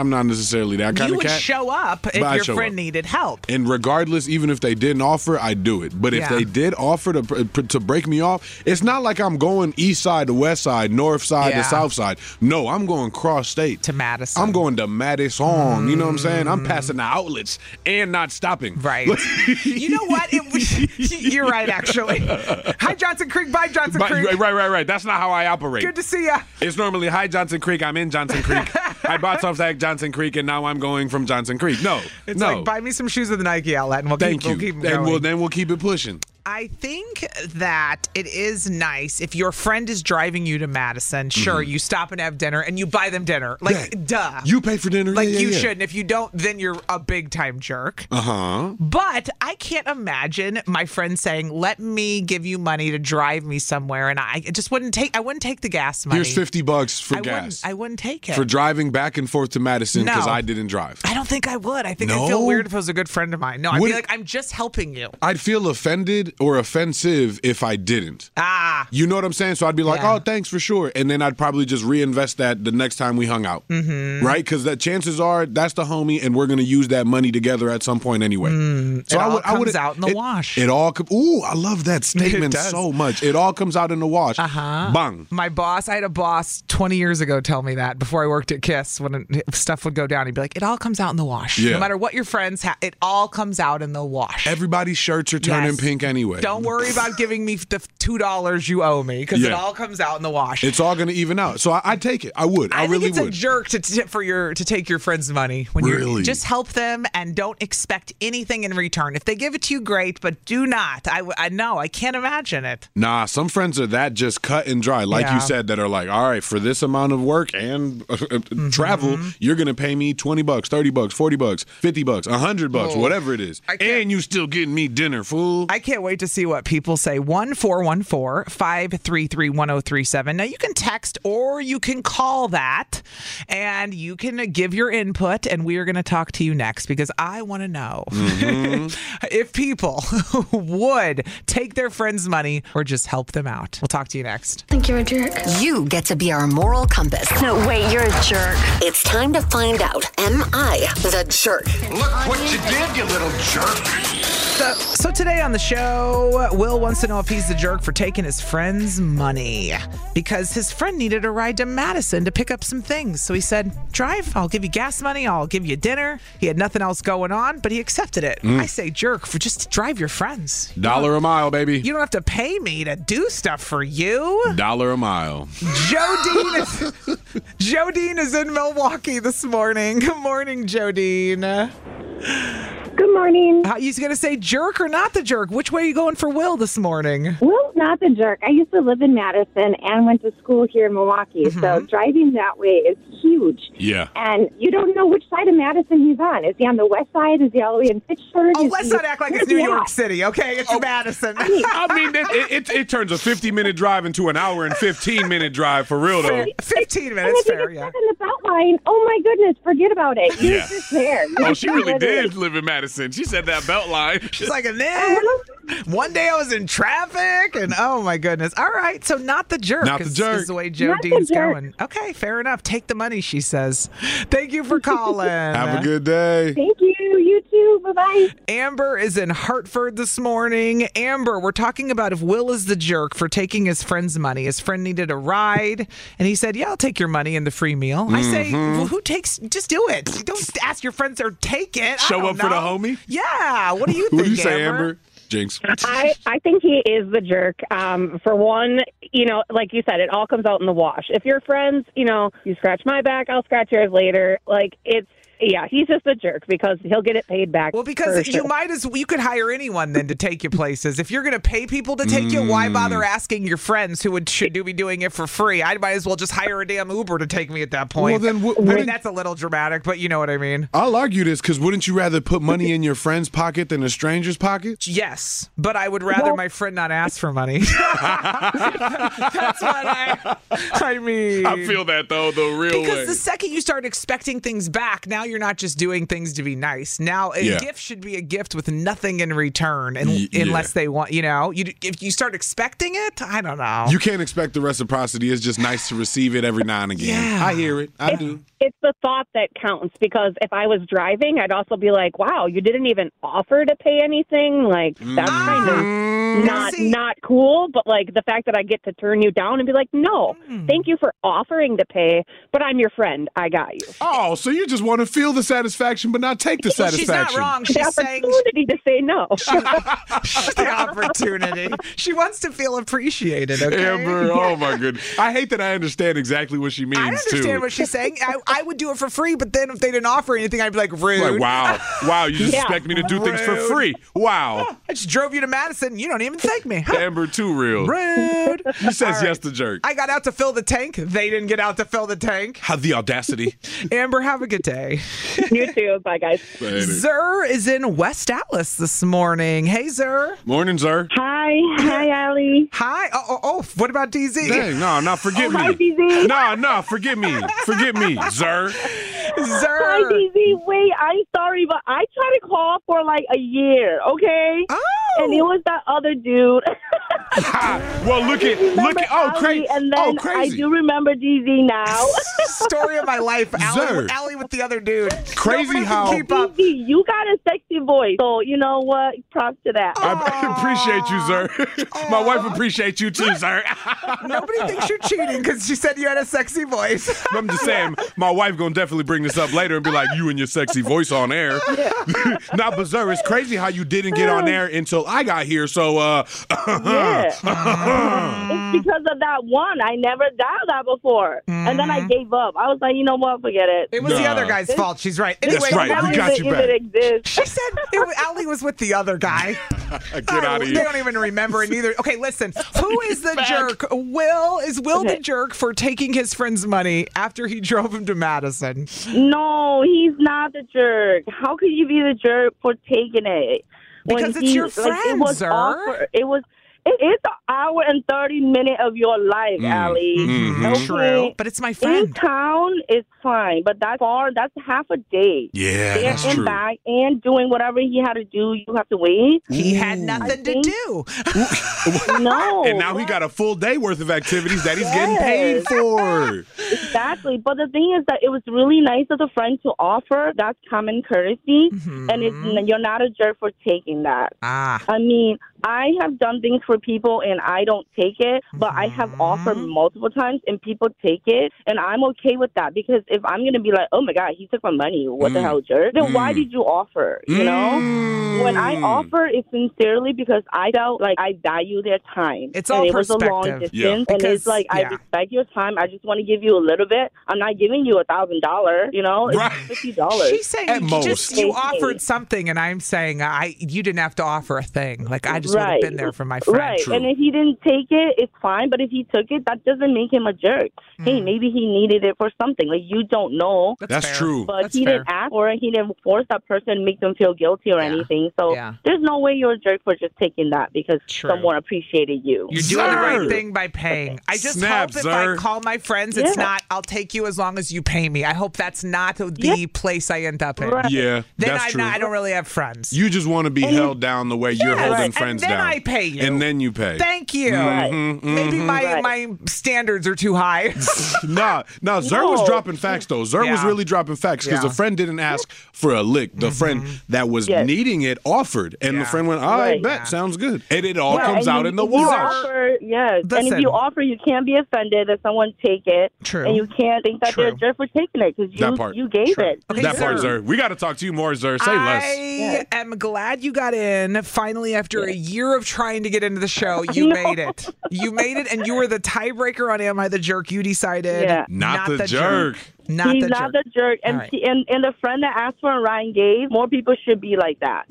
not necessarily that kind you of would cat. show up if but I'd your show friend up. needed help. And regardless, even if they didn't offer, I'd do it. But if Yeah. they did offer to to break me off, it's not like I'm going east side to west side, north side Yeah. to south side. No, I'm going cross state. To Madison. I'm going to Madison. Mm. You know what I'm saying? I'm passing the outlets and not stopping. Right. You know what? It was, you're right, actually. Hi, Johnson Creek. Bye, Johnson But- Creek. right, right, right, right. That's not how I operate. Good to see ya. It's normally, hi, Johnson Creek. I'm in Johnson Creek. I bought stuff at Johnson Creek, and now I'm going from Johnson Creek. No, It's no. like, buy me some shoes at the Nike outlet, and we'll Thank keep, you. we'll keep 'em and going. we'll, then we'll keep it pushing. I think that it is nice if your friend is driving you to Madison. Sure, Mhm. you stop and have dinner, and you buy them dinner. Like, Yeah. duh. You pay for dinner. Like, yeah, yeah, you yeah. should. And if you don't, then you're a big-time jerk. Uh-huh. But I can't imagine my friend saying, "Let me give you money to drive me somewhere," and I just wouldn't take. I wouldn't take the gas money. Here's fifty bucks for I gas. Wouldn't, I wouldn't take it For driving back and forth to Madison because No. I didn't drive. I don't think I would. I think I'd No? feel weird if it was a good friend of mine. No, I'd Would be it- like, I'm just helping you. I'd feel offended or offensive if I didn't. Ah. You know what I'm saying? So I'd be like, Yeah. oh, thanks for sure. And then I'd probably just reinvest that the next time we hung out. Mm-hmm. Right? Because the chances are that's the homie and we're going to use that money together at some point anyway. Mm, it all comes would've- out in the it, wash. It all, com- ooh, I love that statement does. so much. It all comes out in the wash. Uh-huh. Bang. My boss, I had a boss twenty years ago tell me that before I worked at Kiss, when it, stuff would go down, he'd be like, it all comes out in the wash. Yeah. No matter what your friends have, it all comes out in the wash. Everybody's shirts are turning Yes. pink anyway. Don't worry about giving me the two dollars you owe me, because it Yeah. all comes out in the wash. It's all going to even out. So I, I'd take it. I would. I, I really think it's would. a jerk to t- for your to take your friend's money when you Really? just help them and don't expect anything in return. If they give it to you, great, but do not. I I know I can't imagine it. Nah, some friends are that just cut and dry, like Yeah. you said, that are like, all right, for this amount of work and uh, uh, travel, you're gonna pay me twenty bucks, thirty bucks, forty bucks, fifty bucks, a hundred bucks, Oh. whatever it is, and you still getting me dinner, fool. I can't wait to see what people say. one four one four, five three three, one zero three seven. Now, you can text or you can call that, and you can give your input, and we are going to talk to you next because I want to know if people would take their friends' money or just help them out. We'll talk to you next. Think you're a jerk? You get to be our moral compass. No, wait, you're a jerk. It's time to find out, am I the jerk? Look what you did, you little jerk. So, so today on the show, Will wants to know if he's the jerk for taking his friend's money because his friend needed a ride to Madison to pick up some things. So he said, drive, I'll give you gas money, I'll give you dinner. He had nothing else going on, but he accepted it. Mm. I say jerk for just to drive your friends. Dollar a mile, baby. You don't have to pay me to do stuff for you. Dollar a mile. Jodine is, Jodine is in Milwaukee this morning. Good morning, Jodine. Good morning. How, you going to say jerk or not the jerk? Which way are you going for Will this morning? Will's not the jerk. I used to live in Madison and went to school here in Milwaukee. Mm-hmm. So driving that way is huge. Yeah. And you don't know which side of Madison he's on. Is he on the west side? Is he all the way in Fitchburg? Oh, Is let's he- not act like it's New Yeah. York City, okay? It's Madison. I mean, I mean, it, it, it, it turns a fifty-minute drive into an hour and fifteen-minute drive for real, though. fifteen and minutes, if you fair, get yeah. stuck in the belt line, oh my goodness, forget about it. You're Yeah. just there. You're Oh, she just really literally- did live in Madison. She said that belt line. She's like, and then one day I was in traffic, and oh my goodness. All right, so not the jerk. Not the is, jerk. is the way Not the Jodine's jerk. going. Okay, fair enough. Take the money, she says. Thank you for calling. Have a good day. Thank you. You too. Bye-bye. Amber is in Hartford this morning. Amber, we're talking about if Will is the jerk for taking his friend's money. His friend needed a ride, and he said, yeah, I'll take your money and the free meal. I say, Mm-hmm. well, who takes, just do it. Don't ask your friends or take it. I Show don't up for the know. homie? Yeah. What do you think, What do you say, Amber? Amber? Jinx. I, I think he is the jerk. Um, for one, you know, like you said, it all comes out in the wash. If you're friends, you know, you scratch my back, I'll scratch yours later. Like, it's, yeah, he's just a jerk because he'll get it paid back. Well, because for you sure. might as you could hire anyone then to take you places. If you're going to pay people to take you, why bother asking your friends who would should do be doing it for free? I might as well just hire a damn Uber to take me at that point. Well, then wh- I mean, wouldn't- that's a little dramatic, but you know what I mean. I'll argue this because wouldn't you rather put money in your friend's pocket than a stranger's pocket? Yes, but I would rather Well- my friend not ask for money. That's what I. I mean, I feel that though the real because way. the second you start expecting things back, now you're not just doing things to be nice. Now a Yeah. gift should be a gift with nothing in return, and Y- yeah. unless they want, you know, you if you start expecting it, I don't know. You can't expect the reciprocity. It's just nice to receive it every now and again. Yeah. I hear it. I It's, do. it's the thought that counts, because if I was driving, I'd also be like, wow, you didn't even offer to pay anything. Like, that's kind of not See- not cool. But, like, the fact that I get to turn you down and be like, no, thank you for offering to pay, but I'm your friend. I got you. Oh, so you just want to feel the satisfaction, but not take the Well, she's not satisfaction. wrong. The She's saying opportunity to say no. the opportunity. She wants to feel appreciated. Okay. Amber, oh my goodness. I hate that I understand exactly what she means, I understand too. what she's saying. I, I would do it for free, but then if they didn't offer anything, I'd be like, rude. Like, wow. Wow, you just Yeah. expect me to do things for Rude. free. Wow. I just drove you to Madison. You don't even thank me. Huh? Amber, too real. Rude. He says All right. yes to jerk. I got out to fill the tank. They didn't get out to fill the tank. Have the audacity. Amber, have a good day. You too. Bye, guys. Later. Zer is in West Atlas this morning. Hey, Zer. Morning, sir. Hi. Hi, Allie. Hi. Oh, oh, oh. What about D Z? Dang, no, no, forget Oh, hi, me. D Z. No, no, forget me. Forget me, sir. Zer. Hi, D Z. Wait, I'm sorry, but I tried to call for like a year, okay? Oh. And it was that other dude. Well, look at, look Remember at, oh, Allie, crazy. And then Oh, I crazy. do remember D Z now. Story of my life. Allie, Zer. Allie with the other dude. Crazy Nobody can how- keep up. D Z, you got a sexy voice, so you know what? Props to that. I appreciate you, sir. My wife appreciates you too, sir. Nobody thinks you're cheating because she said you had a sexy voice. I'm just saying, my wife gonna definitely bring this up later and be like, you and your sexy voice on air. Now, Bizarre, it's crazy how you didn't get on air until I got here. So, uh, Yeah. It's because of that one. I never dialed that before. And then I gave up. I was like, you know what? Forget it. It was the Nah. other guy's fault. She's right. That's Anyway, right. Never We got even, you back. even exists. she said it, was- Allie was with the other guy. get out of They here. don't even remember it either. Okay, listen. Who is the jerk? Will is Will the Okay. jerk for taking his friend's money after he drove him to Madison? No, he's not the jerk. How could you be the jerk for taking it? When Because it's he- your like, friend, it was sir. offer- It was. It, it's an hour and thirty minute of your life, Allie. mhm. Okay? True, but it's my In friend. town is fine, but that's far. That's half a day. Yeah, There that's and true. back, and doing whatever he had to do. You have to wait. He had nothing to think- do. No, And now he got a full day worth of activities that he's getting paid Yes. for. exactly. But the thing is that it was really nice of the friend to offer. That's common courtesy, and it's you're not a jerk for taking that. Ah. I mean, I have done things for people and I don't take it, but I have offered multiple times and people take it, and I'm okay with that because if I'm going to be like, oh my God, he took my money, what the hell, jerk? Then why did you offer? You know? When I offer, it's sincerely because I felt like I value their time. It's and all it was a long perspective. distance, Yeah. and Because- it's like, I yeah. respect your time. I just want to give you a little bit. I'm not giving you a thousand dollars, you know? It's Right. fifty dollars. She's saying At you just most. you Hey, offered hey. something, and I'm saying I you didn't have to offer a thing. Like I just would have Right. been there for my friend. Right. True. And if he didn't take it, it's fine. But if he took it, that doesn't make him a jerk. Hey, maybe he needed it for something. Like, you don't know. That's fair. true. But That's he fair. didn't ask for it. He didn't force that person to make them feel guilty or Yeah. anything. So Yeah. there's no way you're a jerk for just taking that because True. someone appreciated you. You're doing the Sir. right thing by paying. I just Snap, hope if sir. I call my friends, it's Yeah. not, I'll take you as long as you pay me. I hope that's not the place I end up in. Right. Yeah, Then that's I, true. I don't really have friends. You just want to be held down the way you're Yes, holding and friends then down. I pay you. And then you pay. Thank you. Right. Maybe my, Right. my standards are too high. Nah, nah, Zer was No. dropping facts, though. Zer was Yeah. really dropping facts because Yeah. the friend didn't ask for a lick. The friend that was Yes. needing it offered. And Yeah. the friend went, all right, Right. bet, Yeah. sounds good. And it all Yeah, comes and out you- in the if you wash. Offer, yes. And Listen. if you offer, you can't be offended if someone take it. True. And you can't think that they're a True. jerk for taking it because That you, part. you gave True. it. Okay, That Zer. part, Zer. We got to talk to you more, Zer. Say less. I am glad you got in. Finally, after a year of trying to get into the show, you know. made it. You made it, and you were the tiebreaker on Am I the Jerk? You decided Yeah. Not the jerk. Not He's the not jerk. the jerk, and, All right. he, and and the friend that asked for and Ryan gave, more people should be like that.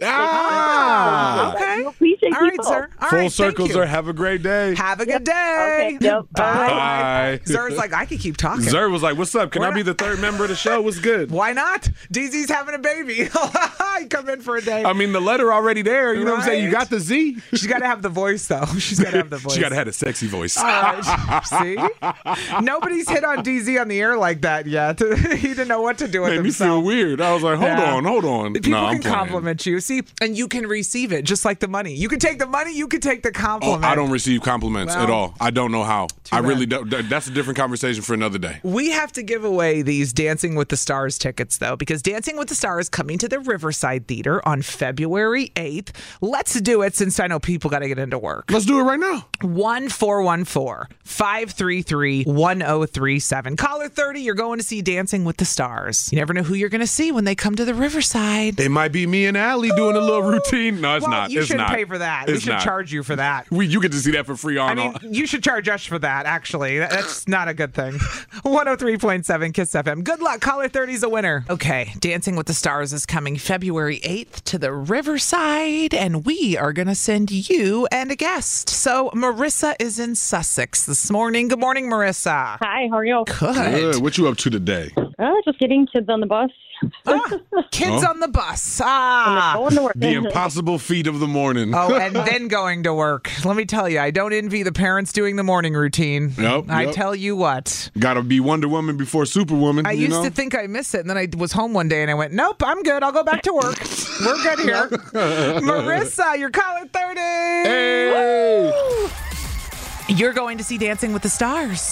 Ah! Like, Okay. you appreciate All right, people. sir. All Full right, circle, thank you. Zer. Have a great day. Have a good day. Okay, yep. Bye. Bye. Zer's like, I could keep talking. Zer was like, what's up? Can We're I be not- the third member of the show? What's good? Why not? D Z's having a baby. I come in for a day. I mean, the letter already there. You know what I'm saying? You Right. got the Z. She's got to have the voice, though. She's got to have the voice. She got to have a sexy voice. All right. See? Nobody's hit on D Z on the air like that yet. that. He didn't know what to do with Made himself. me feel weird. I was like, hold Yeah. on, hold on. People no, can I'm playing. compliment you, see, and you can receive it just like the money. You can take the money, you can take the Oh, compliment. I don't receive compliments Well, at all. I don't know how. I bad. really don't. that- That's a different conversation for another day. We have to give away these Dancing with the Stars tickets, though, because Dancing with the Stars is coming to the Riverside Theater on February eighth. Let's do it since I know people got to get into work. Let's do it right now. one four one four, five three three, one oh three seven. Caller thirty, you're going to see Dancing with the Stars. You never know who you're going to see when they come to the Riverside. It might be me and Allie doing a little routine. No, it's well, not. You it's shouldn't not. pay for that. It's we should not. charge you for that. We, you get to see that for free on. I mean, you should charge us for that, actually. That- That's not a good thing. one oh three point seven Kiss F M. Good luck. Caller thirty's a winner. Okay, Dancing with the Stars is coming February eighth to the Riverside, and we are going to send you and a guest. So Marissa is in Sussex this morning. Good morning, Marissa. Hi, how are you? Good. Good. What you up to today? Uh, just getting kids on the bus. Ah, kids Huh? on the bus. Ah. Going to work. The impossible feat of the morning. Oh, and then going to work. Let me tell you, I don't envy the parents doing the morning routine. Yep, I yep. tell you what. Gotta be Wonder Woman before Superwoman. I you used know? to think I miss it, and then I was home one day and I went, nope, I'm good. I'll go back to work. We're good here. Marissa, you're calling thirty. Hey! Woo! You're going to see Dancing with the Stars.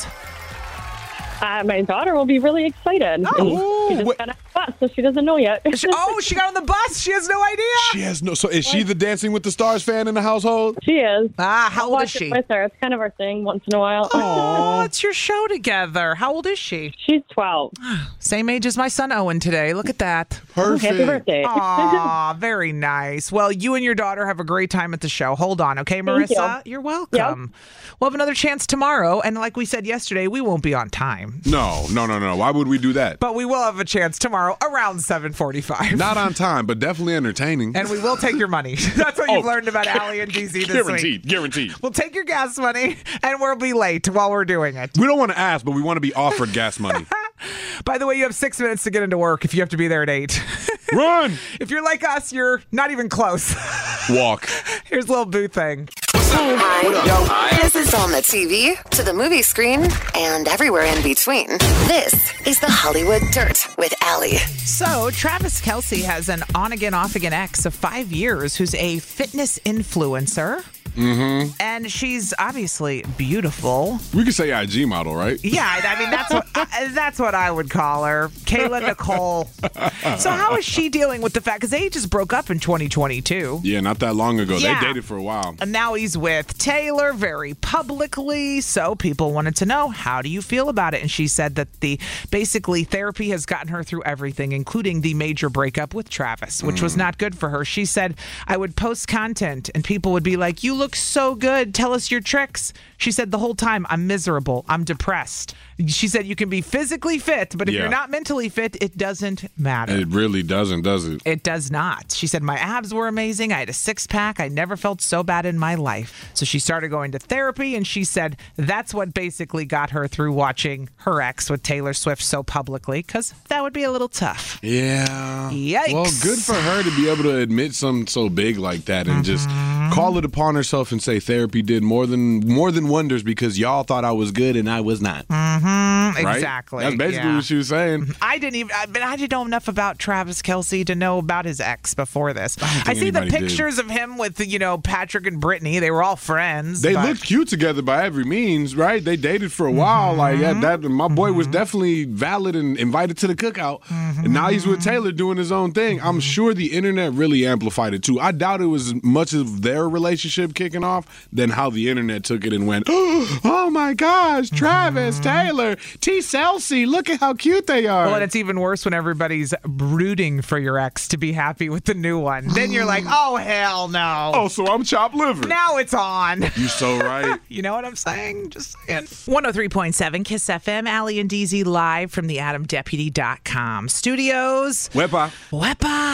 Uh, my daughter will be really excited. Oh, And she wait. just got on the bus, so she doesn't know yet. She- oh, she got on the bus. She has no idea. She has no. So is she the Dancing with the Stars fan in the household? She is. Ah, how I'll old is watch it she? with her. It's kind of our thing once in a while. Oh, it's your show together. How old is she? She's twelve. Same age as my son Owen today. Look at that. Perfect. Happy birthday. Aw, very nice. Well, you and your daughter have a great time at the show. Hold on, okay, Thank Marissa? you. You're welcome. We'll have another chance tomorrow, and like we said yesterday, we won't be on time. No, no, no, no. Why would we do that? But we will have a chance tomorrow around seven forty-five. Not on time, but definitely entertaining. And we will take your money. That's what you've Oh, learned about Allie and D Z this guaranteed, week. guaranteed. We'll take your gas money, and we'll be late while we're doing it. We don't want to ask, but we want to be offered gas money. By the way, you have six minutes to get into work if you have to be there at eight. Run! If you're like us, you're not even close. Walk. Here's a little boo thing. Hi. This is on the T V, to the movie screen, and everywhere in between. This is the Hollywood Dirt with Allie. So, Travis Kelce has an on-again, off-again ex of five years who's a fitness influencer. Mm-hmm. And she's obviously beautiful. We could say I G model, right? Yeah, I I mean, that's what I, that's what I would call her. Kayla Nicole. So how is she dealing with the fact, because they just broke up in twenty twenty-two. Yeah, not that long ago. Yeah. They dated for a while. And now he's with Taylor very publicly. So people wanted to know, how do you feel about it? And she said that the basically therapy has gotten her through everything, including the major breakup with Travis, which Mm. was not good for her. She said, I would post content and people would be like, you look so good. Tell us your tricks. She said, the whole time, I'm miserable. I'm depressed. She said, you can be physically fit, but if Yeah. you're not mentally fit, it doesn't matter. It really doesn't, does it? It does not. She said, my abs were amazing. I had a six pack. I never felt so bad in my life. So she started going to therapy, and she said that's what basically got her through watching her ex with Taylor Swift so publicly, because that would be a little tough. Yeah. Yikes. Well, good for her to be able to admit something so big like that and just call it upon herself and say therapy did more than more than wonders because y'all thought I was good and I was not. Mm-hmm. Right? Exactly. That's basically yeah. what she was saying. I didn't even, I mean, I didn't know enough about Travis Kelce to know about his ex before this. I, think see the anybody did. pictures of him with, you know, Patrick and Brittany. They were all friends. They but- looked cute together by every means, right? They dated for a while. Like yeah, that, my boy was definitely valid and invited to the cookout. And now he's with Taylor doing his own thing. I'm sure the internet really amplified it too. I doubt it was as much of their relationship kicking off than how the internet took it and went, oh my gosh, Travis, Taylor, T. Celsi, look at how cute they are. Well, and it's even worse when everybody's rooting for your ex to be happy with the new one. Then you're like, oh, hell no. Oh, so I'm chopped liver. Now it's on. You so right. You know what I'm saying? Just saying. one oh three point seven Kiss F M, Allie and D Z live from the adam deputy dot com studios. Wepa. Wepa.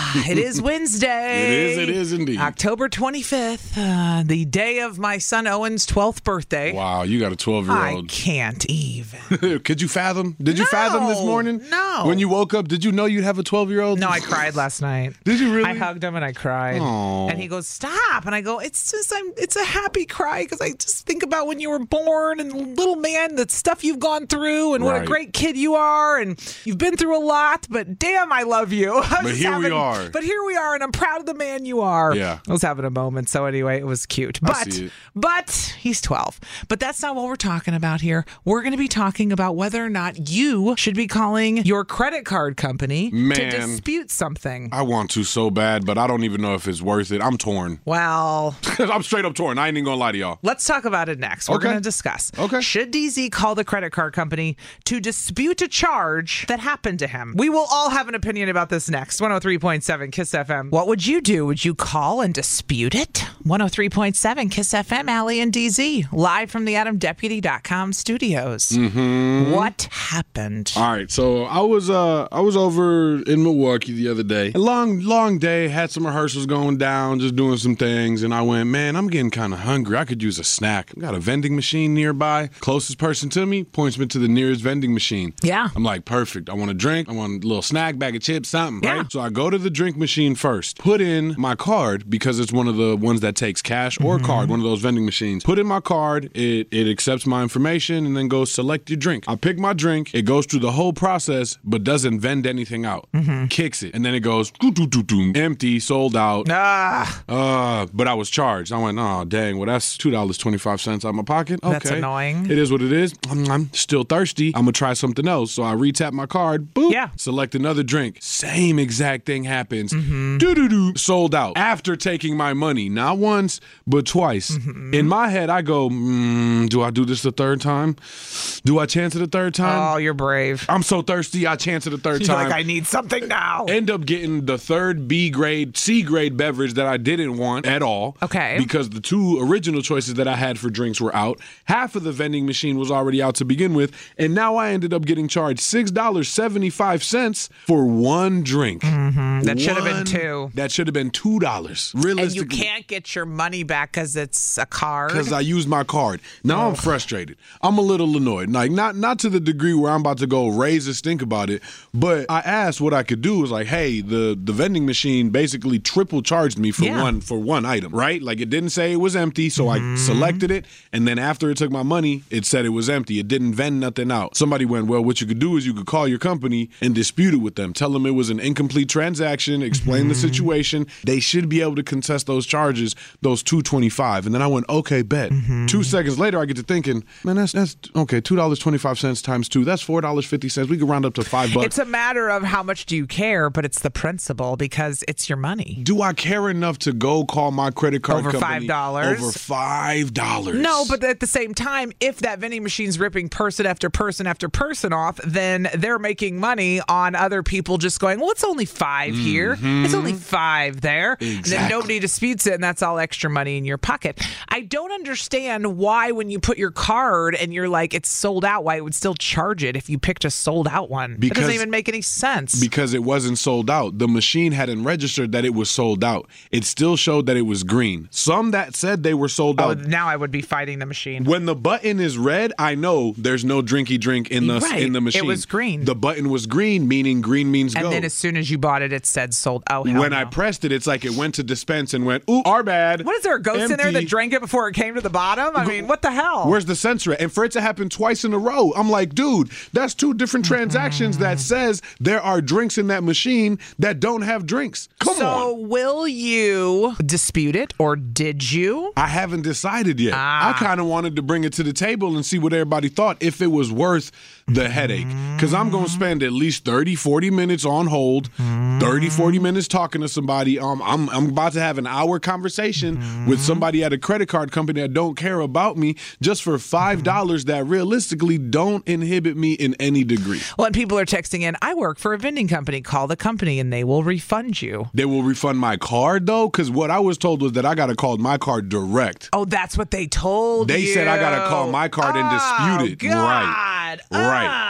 It is Wednesday. It is, it is indeed. October twenty-fifth, uh, the day of my son Owen's twelfth birthday. Wow, you got a twelve-year-old. I can't even. Could you fathom? Did you No, fathom this morning? no. When you woke up, did you know you'd have a twelve-year-old? No, I cried last night. Did you really? I hugged him and I cried. Aw. And he goes, stop. And I go, it's just, I'm, it's a happy cry because I just think about when you were born and little man, the stuff you've gone through and what a Right. great kid you are. And you've been through a lot, but damn, I love you. I'm But just here we having- are. But here we are, and I'm proud of the man you are. Yeah. I was having a moment. So anyway, it was cute. I But, see it. but he's twelve. But that's not what we're talking about here. We're going to be talking about whether or not you should be calling your credit card company to Man. dispute something. I want to so bad, but I don't even know if it's worth it. I'm torn. Well, I'm straight up torn. I ain't even gonna lie to y'all. let's talk about it next. We're Okay. going to discuss. Okay. Should D Z call the credit card company to dispute a charge that happened to him? We will all have an opinion about this next. one oh three point seven KISS F M. What would you do? Would you call and dispute it? one oh three point seven KISS F M, Allie and D Z, live from the adam deputy dot com studios. Mm-hmm. What happened? All right, so I was uh I was over in Milwaukee the other day. A long long day, had some rehearsals going down, just doing some things, and I went, man, I'm getting kind of hungry. I could use a snack. Got a vending machine nearby. Closest person to me points me to the nearest vending machine. Yeah. I'm like, perfect. I want a drink. I want a little snack, bag of chips, something, Yeah. right? So I go to the drink machine first. Put in my card because it's one of the ones that takes cash or Mm-hmm. card, one of those vending machines. Put in my card. It it accepts my information and then goes select your drink. I pick my drink. It goes through the whole process but doesn't vend anything out. Mm-hmm. Kicks it and then it goes doo, doo, doo, doo, empty, sold out. Ah, Uh, but I was charged. I went, oh dang, well that's two dollars and twenty-five cents out of my pocket. Okay. That's annoying. It is what it is. I'm, I'm still thirsty. I'm gonna try something else. So I re-tap my card. Boop. Yeah. Select another drink. Same exact thing happens. Mm-hmm. Doo doo doo. Sold out. After taking my money, not once but twice. Mm-hmm. In my head, I go, mm, do I do this the third time? Do I chance it a third time? oh, you're brave. I'm so thirsty. I chance it a third You're time. like, I need something now. End up getting the third B grade, C grade beverage that I didn't want at all. Okay. Because the two original choices that I had for drinks were out. Half of the vending machine was already out to begin with. And now I ended up getting charged six dollars and seventy-five cents for one drink. Mm-hmm. That should have been One- two. That should have been two dollars. And you Realistically. can't get your money back because it's a card. Because I used my card. Now I'm frustrated. I'm a little annoyed. Like not not to the degree where I'm about to go raise a stink about it, but I asked what I could do. It was like, hey, the, the vending machine basically triple charged me for Yeah. one for one item, right? Like it didn't say it was empty, so Mm-hmm. I selected it, and then after it took my money, it said it was empty. It didn't vend nothing out. Somebody went, well, what you could do is you could call your company and dispute it with them. Tell them it was an incomplete transaction, explain the situation. They should be able to contest those charges, those two twenty-five. And then I went, okay, bet. Two seconds later, I get to thinking, man, that's that's okay. Two dollars twenty-five cents times two. That's four dollars fifty cents. We could round up to five bucks. It's a matter of how much do you care, but it's the principle because it's your money. Do I care enough to go call my credit card Over company five dollars? over five dollars? No, but at the same time, if that vending machine's ripping person after person after person off, then they're making money on other people just going, well, it's only five here. It's only five there. And then Exactly. nobody disputes it, and that's all extra money in your pocket. I don't understand why when you put your card and you're like, it's sold out, why it would still charge it if you picked a sold out one. It Because- doesn't even make any sense. Because it wasn't sold out. The machine hadn't registered that it was sold out. It still showed that it was green. Some that said they were sold oh, out. now I would be fighting the machine. When the button is red, I know there's no drinky drink in the Right. in the It machine. was green. The button was green, meaning green means And go. then as soon as you bought it, it said sold. Oh, hell when no. I pressed it, it's like it went to dispense and went, ooh, our bad. What is there, a ghost in there Empty. that drank it before it came to the bottom? I mean, what the hell? Where's the sensor at? And for it to happen twice in a row, I'm like, dude, that's two different transactions that says there are drinks in that machine that don't have drinks. Come so on. will you dispute it, or did you? I haven't decided yet. Ah. I kind of wanted to bring it to the table and see what everybody thought, if it was worth the headache. Because I'm going to spend at least thirty, forty minutes on hold, thirty, forty minutes talking to somebody. Um, I'm, I'm about to have an hour conversation with somebody at a credit card company that don't care about me just for five dollars that realistically don't inhibit me in any degree. Well, and people are texting in, I work for a vending company. Call the company and they will refund you. They will refund my card, though? Because what I was told was that I got to call my card direct. Oh, that's what they told They you. said I got to call my card and dispute it. Oh, God. Right. Right. Ah.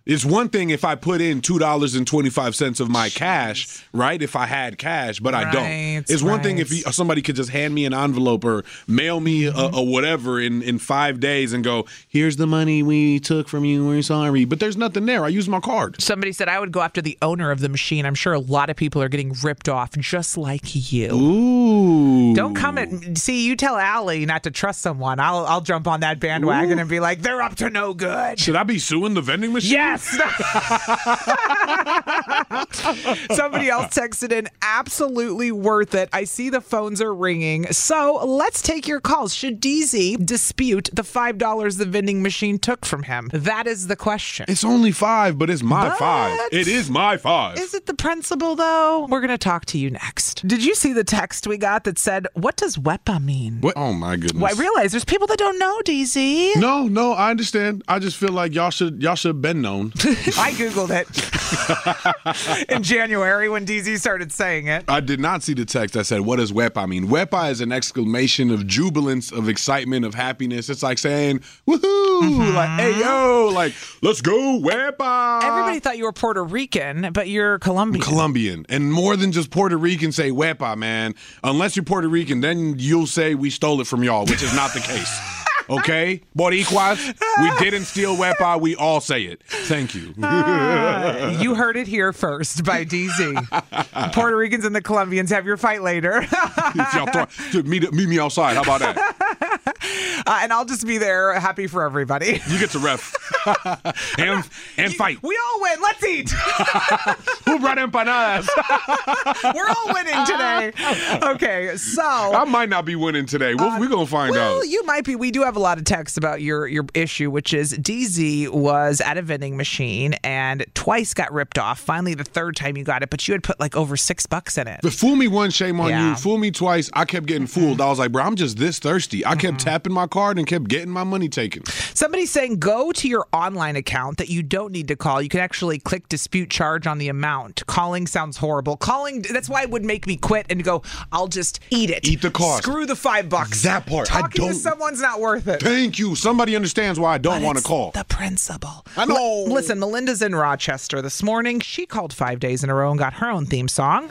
It's one thing if I put in two dollars and twenty-five cents of my Jeez. cash, right? If I had cash, but I right, don't. It's one right. thing if he, somebody could just hand me an envelope or mail me mm-hmm. a, a whatever in, in five days and go, here's the money we took from you. We're sorry. But there's nothing there. I use my card. Somebody said I would go after the owner of the machine. I'm sure a lot of people are getting ripped off just like you. Ooh. Don't come at see, you tell Allie not to trust someone. I'll I'll jump on that bandwagon Ooh. and be like, they're up to no good. Should I be suing the vending machine? Yes. Somebody else texted in, absolutely worth it. I see the phones are ringing. So let's take your calls. Should D Z dispute the five dollars the vending machine took from him? That is the question. It's only five, but it's my but five. It is my five. Is it the principal, though? We're going to talk to you next. Did you see the text we got that said, what does W E P A mean? What? Oh, my goodness. Well, I realize there's people that don't know, D Z. No, no, I understand. I just feel like y'all should y'all should have been known. I Googled it in January when D Z started saying it. I did not see the text that said, what does W E P A mean? W E P A is an exclamation of jubilance, of excitement, of happiness. It's like saying, woohoo, mm-hmm. like, hey, yo, like, let's go, W E P A. Everybody thought you were Puerto Rican, but you're Colombian. I'm Colombian. And more than just Puerto Rican say W E P A, man. Unless you're Puerto Rican, then you'll say we stole it from y'all, which is not the case. Okay? Boricuas, we didn't steal W E P A. We all say it. Thank you. uh, you heard it here first by D Z. Puerto Ricans and the Colombians have your fight later. Y'all throw, meet, meet me outside. How about that? Uh, and I'll just be there happy for everybody. You get to ref. and and you, fight. We all win. Let's eat. Who brought empanadas? We're all winning today. Okay, so. I might not be winning today. We'll, uh, we're going to find well, out. Well, you might be. We do have a lot of texts about your, your issue, which is D Z was at a vending machine and twice got ripped off. Finally, the third time you got it, but you had put like over six bucks in it. But fool me once, shame on yeah. you. Fool me twice. I kept getting fooled. I was like, bro, I'm just this thirsty. I kept mm-hmm. tapping my card and kept getting my money taken. Somebody's saying go to your online account that you don't need to call. You can actually click dispute charge on the amount. Calling sounds horrible. Calling, that's why it would make me quit and go, I'll just eat it. Eat the cost. Screw the five bucks. That part. Talking I don't. to someone's not worth it. Thank you. Somebody understands why I don't want to call. The principle. I know. L- listen, Melinda's in Rochester this morning. She called five days in a row and got her own theme song.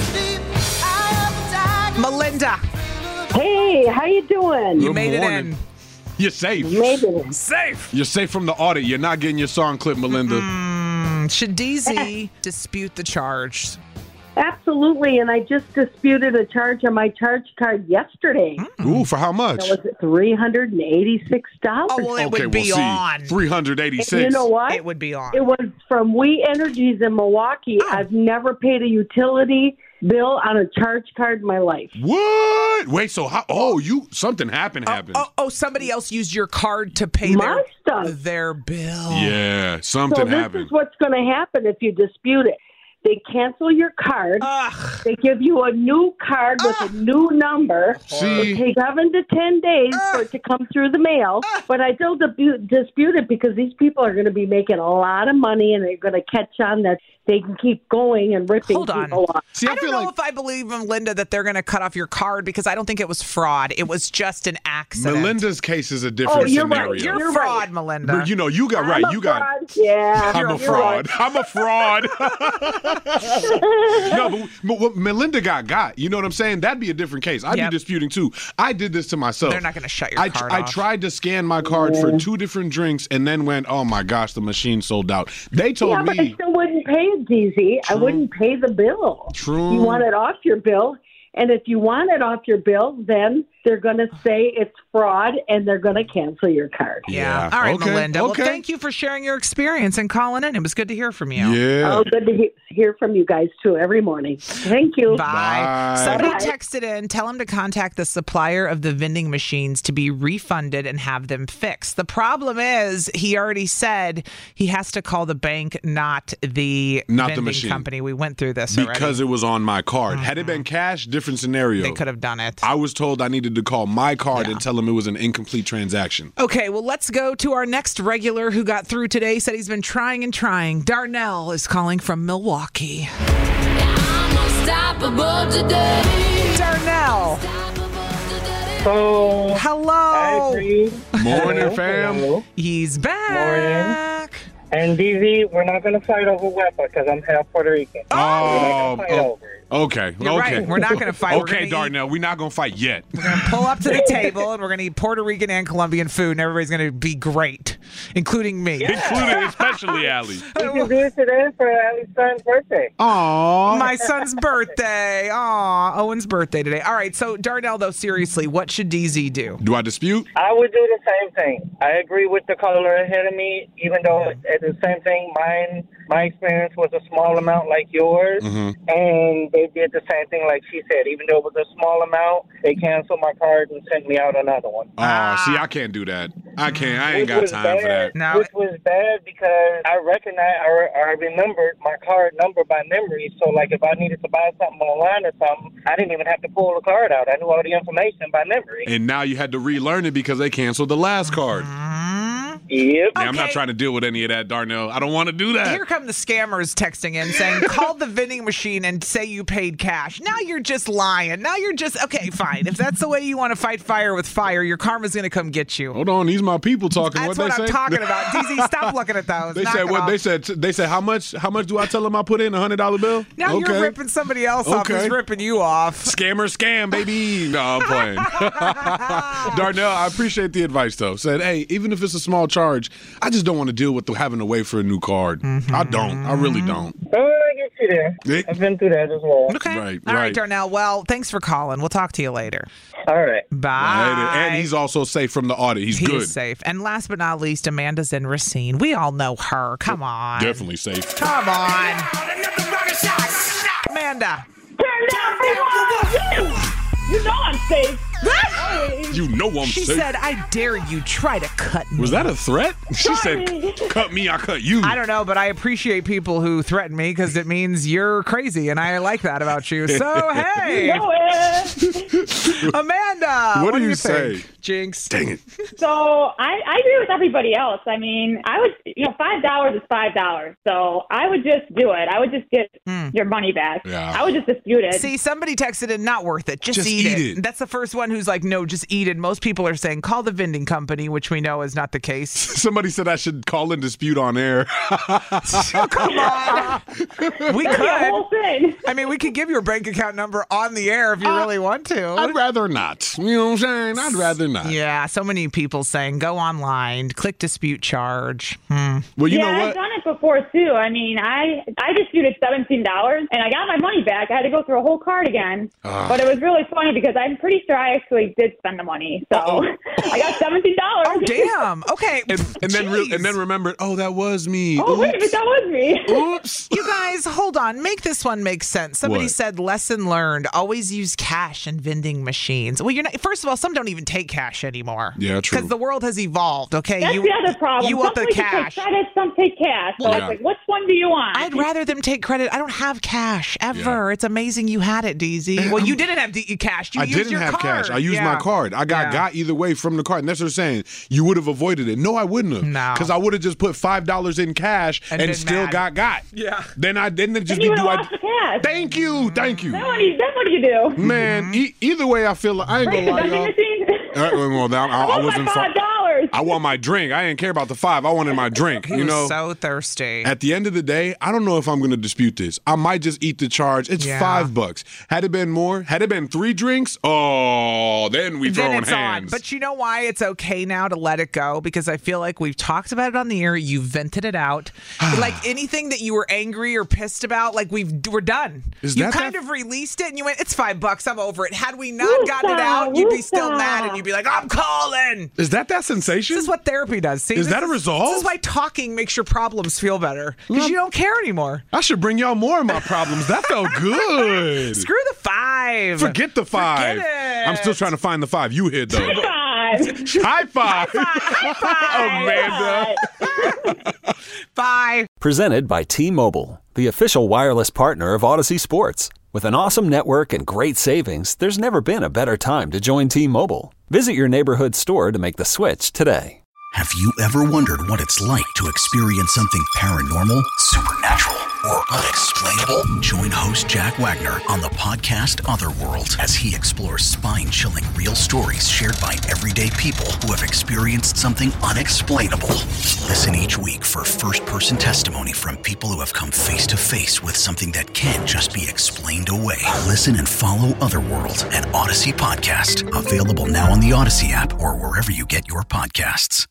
Melinda. Hey, how you doing? You Good made morning. it in. You're safe. You made it in. Safe. You're safe from the audit. You're not getting your song clipped, Melinda. Mm-hmm. Should D Z dispute the charge? Absolutely, and I just disputed a charge on my charge card yesterday. Mm. Ooh, for how much? That was three hundred eighty-six dollars. Oh, well, it okay, would be we'll on. three hundred eighty-six. And you know what? It would be on. It was from We Energies in Milwaukee. Oh. I've never paid a utility bill on a charge card in my life. What? Wait, so how? Oh, you something happened oh, happened. Oh, oh, somebody else used your card to pay my their stuff. their bill. Yeah, something so this happened. is what's going to happen if you dispute it. They cancel your card. Ugh. They give you a new card with Ugh. a new number. See? It takes seven to ten days Ugh. for it to come through the mail. Ugh. But I still dispute, dispute it because these people are going to be making a lot of money and they're going to catch on that they can keep going and ripping Hold on. people off. See, I, I don't feel know like if I believe in Linda that they're going to cut off your card because I don't think it was fraud. It was just an accident. Melinda's case is a different oh, you're scenario. Right. You're, you're fraud, right. Melinda. But, you know, you got I'm right. A you fraud. got. Yeah, I'm a fraud. Right. I'm a fraud. No, but, but what Melinda got got. You know what I'm saying? That'd be a different case. I'd Yep. be disputing too. I did this to myself. They're not going to shut your I, card I off. tried to scan my card yeah. for two different drinks and then went, oh my gosh, the machine sold out. They told yeah, me. but I still wouldn't pay it, D Z. I wouldn't pay the bill. True. You want it off your bill. And if you want it off your bill, then they're going to say it's fraud and they're going to cancel your card. Yeah. Yeah. All right, Okay, Melinda. okay. Well, thank you for sharing your experience and calling in. It was good to hear from you. Yeah. Oh, good to he- hear from you guys, too, every morning. Thank you. Bye. Bye. Somebody Bye. texted in, tell him to contact the supplier of the vending machines to be refunded and have them fixed. The problem is he already said he has to call the bank, not the Not the vending machine. company. We went through this Because already. it was on my card. Had it been cash, different scenario. They could have done it. I was told I needed to call my card Yeah. and tell them it was an incomplete transaction. Okay, well, let's go to our next regular who got through today. Said he's been trying and trying. Darnell is calling from Milwaukee. Darnell. So, Hello. I agree. Morning, Hello. fam. Hello. He's back. And D Z, we're not going to fight over weapons because I'm half Puerto Rican. Oh, we're not gonna fight oh, over it. Okay, You're okay. right. We're not going to fight. We're Okay, gonna eat- Darnell, we're not going to fight yet. We're going to pull up to the table and we're going to eat Puerto Rican and Colombian food, and everybody's going to be great, including me. Including, especially Allie. We can do it today for Allie's son's birthday. Aww. My son's birthday. Aw, Owen's birthday today. All right, so Darnell, though, seriously, what should D Z do? Do I dispute? I would do the same thing. I agree with the caller ahead of me, even though it's the same thing. Mine, my experience was a small amount like yours, Mhm. and they did the same thing like she said. Even though it was a small amount, they canceled my card and sent me out another one. Oh, see, I can't do that. I can't. I ain't Which got was time bad, for that. No. Which was bad because I recognized or I remembered my card number by memory. So, like, if I needed to buy something online or something, I didn't even have to pull the card out. I knew all the information by memory. And now you had to relearn it because they canceled the last card. Yep. Yeah, I'm not trying to deal with any of that, Darnell. I don't want to do that. Here come the scammers texting in saying, call the vending machine and say you paid cash. Now you're just lying. Now you're just, okay, fine. If that's the way you want to fight fire with fire, your karma's going to come get you. Hold on, these my people talking. That's what what they I'm say? talking about. D Z, stop looking at those. They Knock said it what? off. They said they said how much? How much do I tell them I put in? A hundred dollar bill? Now okay. you're ripping somebody else off Okay. who's ripping you off. Scammer, scam, baby. No, I'm playing. Darnell, I appreciate the advice though. Said, hey, even if it's a small charge, I just don't want to deal with the, having to wait for a new card. Mm-hmm. I don't. I really don't. Oh, I get you there. Yeah. I've been through that as well. Okay. Right, All right, right. Darnell. Well, thanks for calling. We'll talk to you later. All right. Bye. And he's also safe from the audit. He's He good. is safe. And last but not least, Amanda's in Racine. We all know her. Come on. Definitely safe. Come on. Amanda. You know I'm safe. You know I'm She safe. said, I dare you try to cut me. Was that a threat? She said, cut me, I cut you. I don't know, but I appreciate people who threaten me because it means you're crazy, and I like that about you. So, hey. You know it. Amanda. What do you you say? think? Jinx. Dang it. So I, I agree with everybody else. I mean, I would, you know, five dollars is five dollars. So I would just do it. I would just get your money back. Yeah. I would just dispute it. See, somebody texted in, not worth it. Just, Just eat, eat it. it. That's the first one who's like, no, just eat it. Most people are saying, call the vending company, which we know is not the case. Somebody said I should call and dispute on air. Come on. We That'd be a whole could. thing. I mean, we could give your bank account number on the air if you Uh, really want to. I'd rather not. You know what I'm saying? I'd rather not. Yeah, so many people saying go online, click dispute charge. Hmm. Well, you yeah, know I've what? done it before too. I mean, I I disputed seventeen dollars and I got my money back. I had to go through a whole card again, Ah. but it was really funny because I'm pretty sure I actually did spend the money. So I got seventeen dollars. Oh, damn. Okay. And, and then re- Jeez. and then remembered, oh, that was me. Oh wait a minute, Oops. that was me. Oops. You guys, hold on. Make this one make sense. Somebody What? said, lesson learned, always use cash in vending machines. Well, you're not, first of all, some don't even take cash anymore. Yeah, true. Because the world has evolved, okay? That's you, the other problem. You want some the places cash. take credit, some take cash. So Yeah. it's like, which one do you want? I'd rather them take credit. I don't have cash ever. It's amazing you had it, D Z. Well, you didn't have D- cash. You I used didn't your have card. cash. I used Yeah. my card. I got Yeah. got either way from the card. And that's what they're saying. You would have avoided it. No, I wouldn't have. No. Because I would have just put five dollars in cash And and, been still mad. got got. Yeah. Then I didn't just Then be you would do have I. lost the cash. Thank you. Thank you. Then what do you, then what do you do? Man, e- either way, I feel like I ain't Break gonna the lie, vending y'all. machine? Uh, well, now, I, I I want wasn't. my fi- five dollars. I want my drink. I didn't care about the five. I wanted my drink. He you was know. so thirsty. At the end of the day, I don't know if I'm going to dispute this. I might just eat the charge. It's Yeah. five bucks. Had it been more, had it been three drinks, oh, then we then throwing it's hands. on. But you know why it's okay now to let it go? Because I feel like we've talked about it on the air. You vented it out. Like anything that you were angry or pissed about, like we've we're done. Is you that kind that- of released it and you went, it's five bucks. I'm over it. Had we not Woosah, gotten it out, you'd be still woosah. mad and you'd be like, I'm calling. Is that that sensation? This is what therapy does. See, Is this that a resolve? This is why talking makes your problems feel better because you don't care anymore. I should bring y'all more of my problems. That felt good. Screw the five. Forget the five. Forget it. I'm still trying to find the five you hit, though. Five. High five. Amanda. Bye. Presented by T-Mobile, the official wireless partner of Odyssey Sports. With an awesome network and great savings, there's never been a better time to join T-Mobile. Visit your neighborhood store to make the switch today. Have you ever wondered what it's like to experience something paranormal, supernatural, or unexplainable? Join host Jack Wagner on the podcast Otherworld as he explores spine-chilling real stories shared by everyday people who have experienced something unexplainable. Listen each week for first-person testimony from people who have come face-to-face with something that can't just be explained away. Listen and follow Otherworld, an Odyssey podcast. Available now on the Odyssey app or wherever you get your podcasts.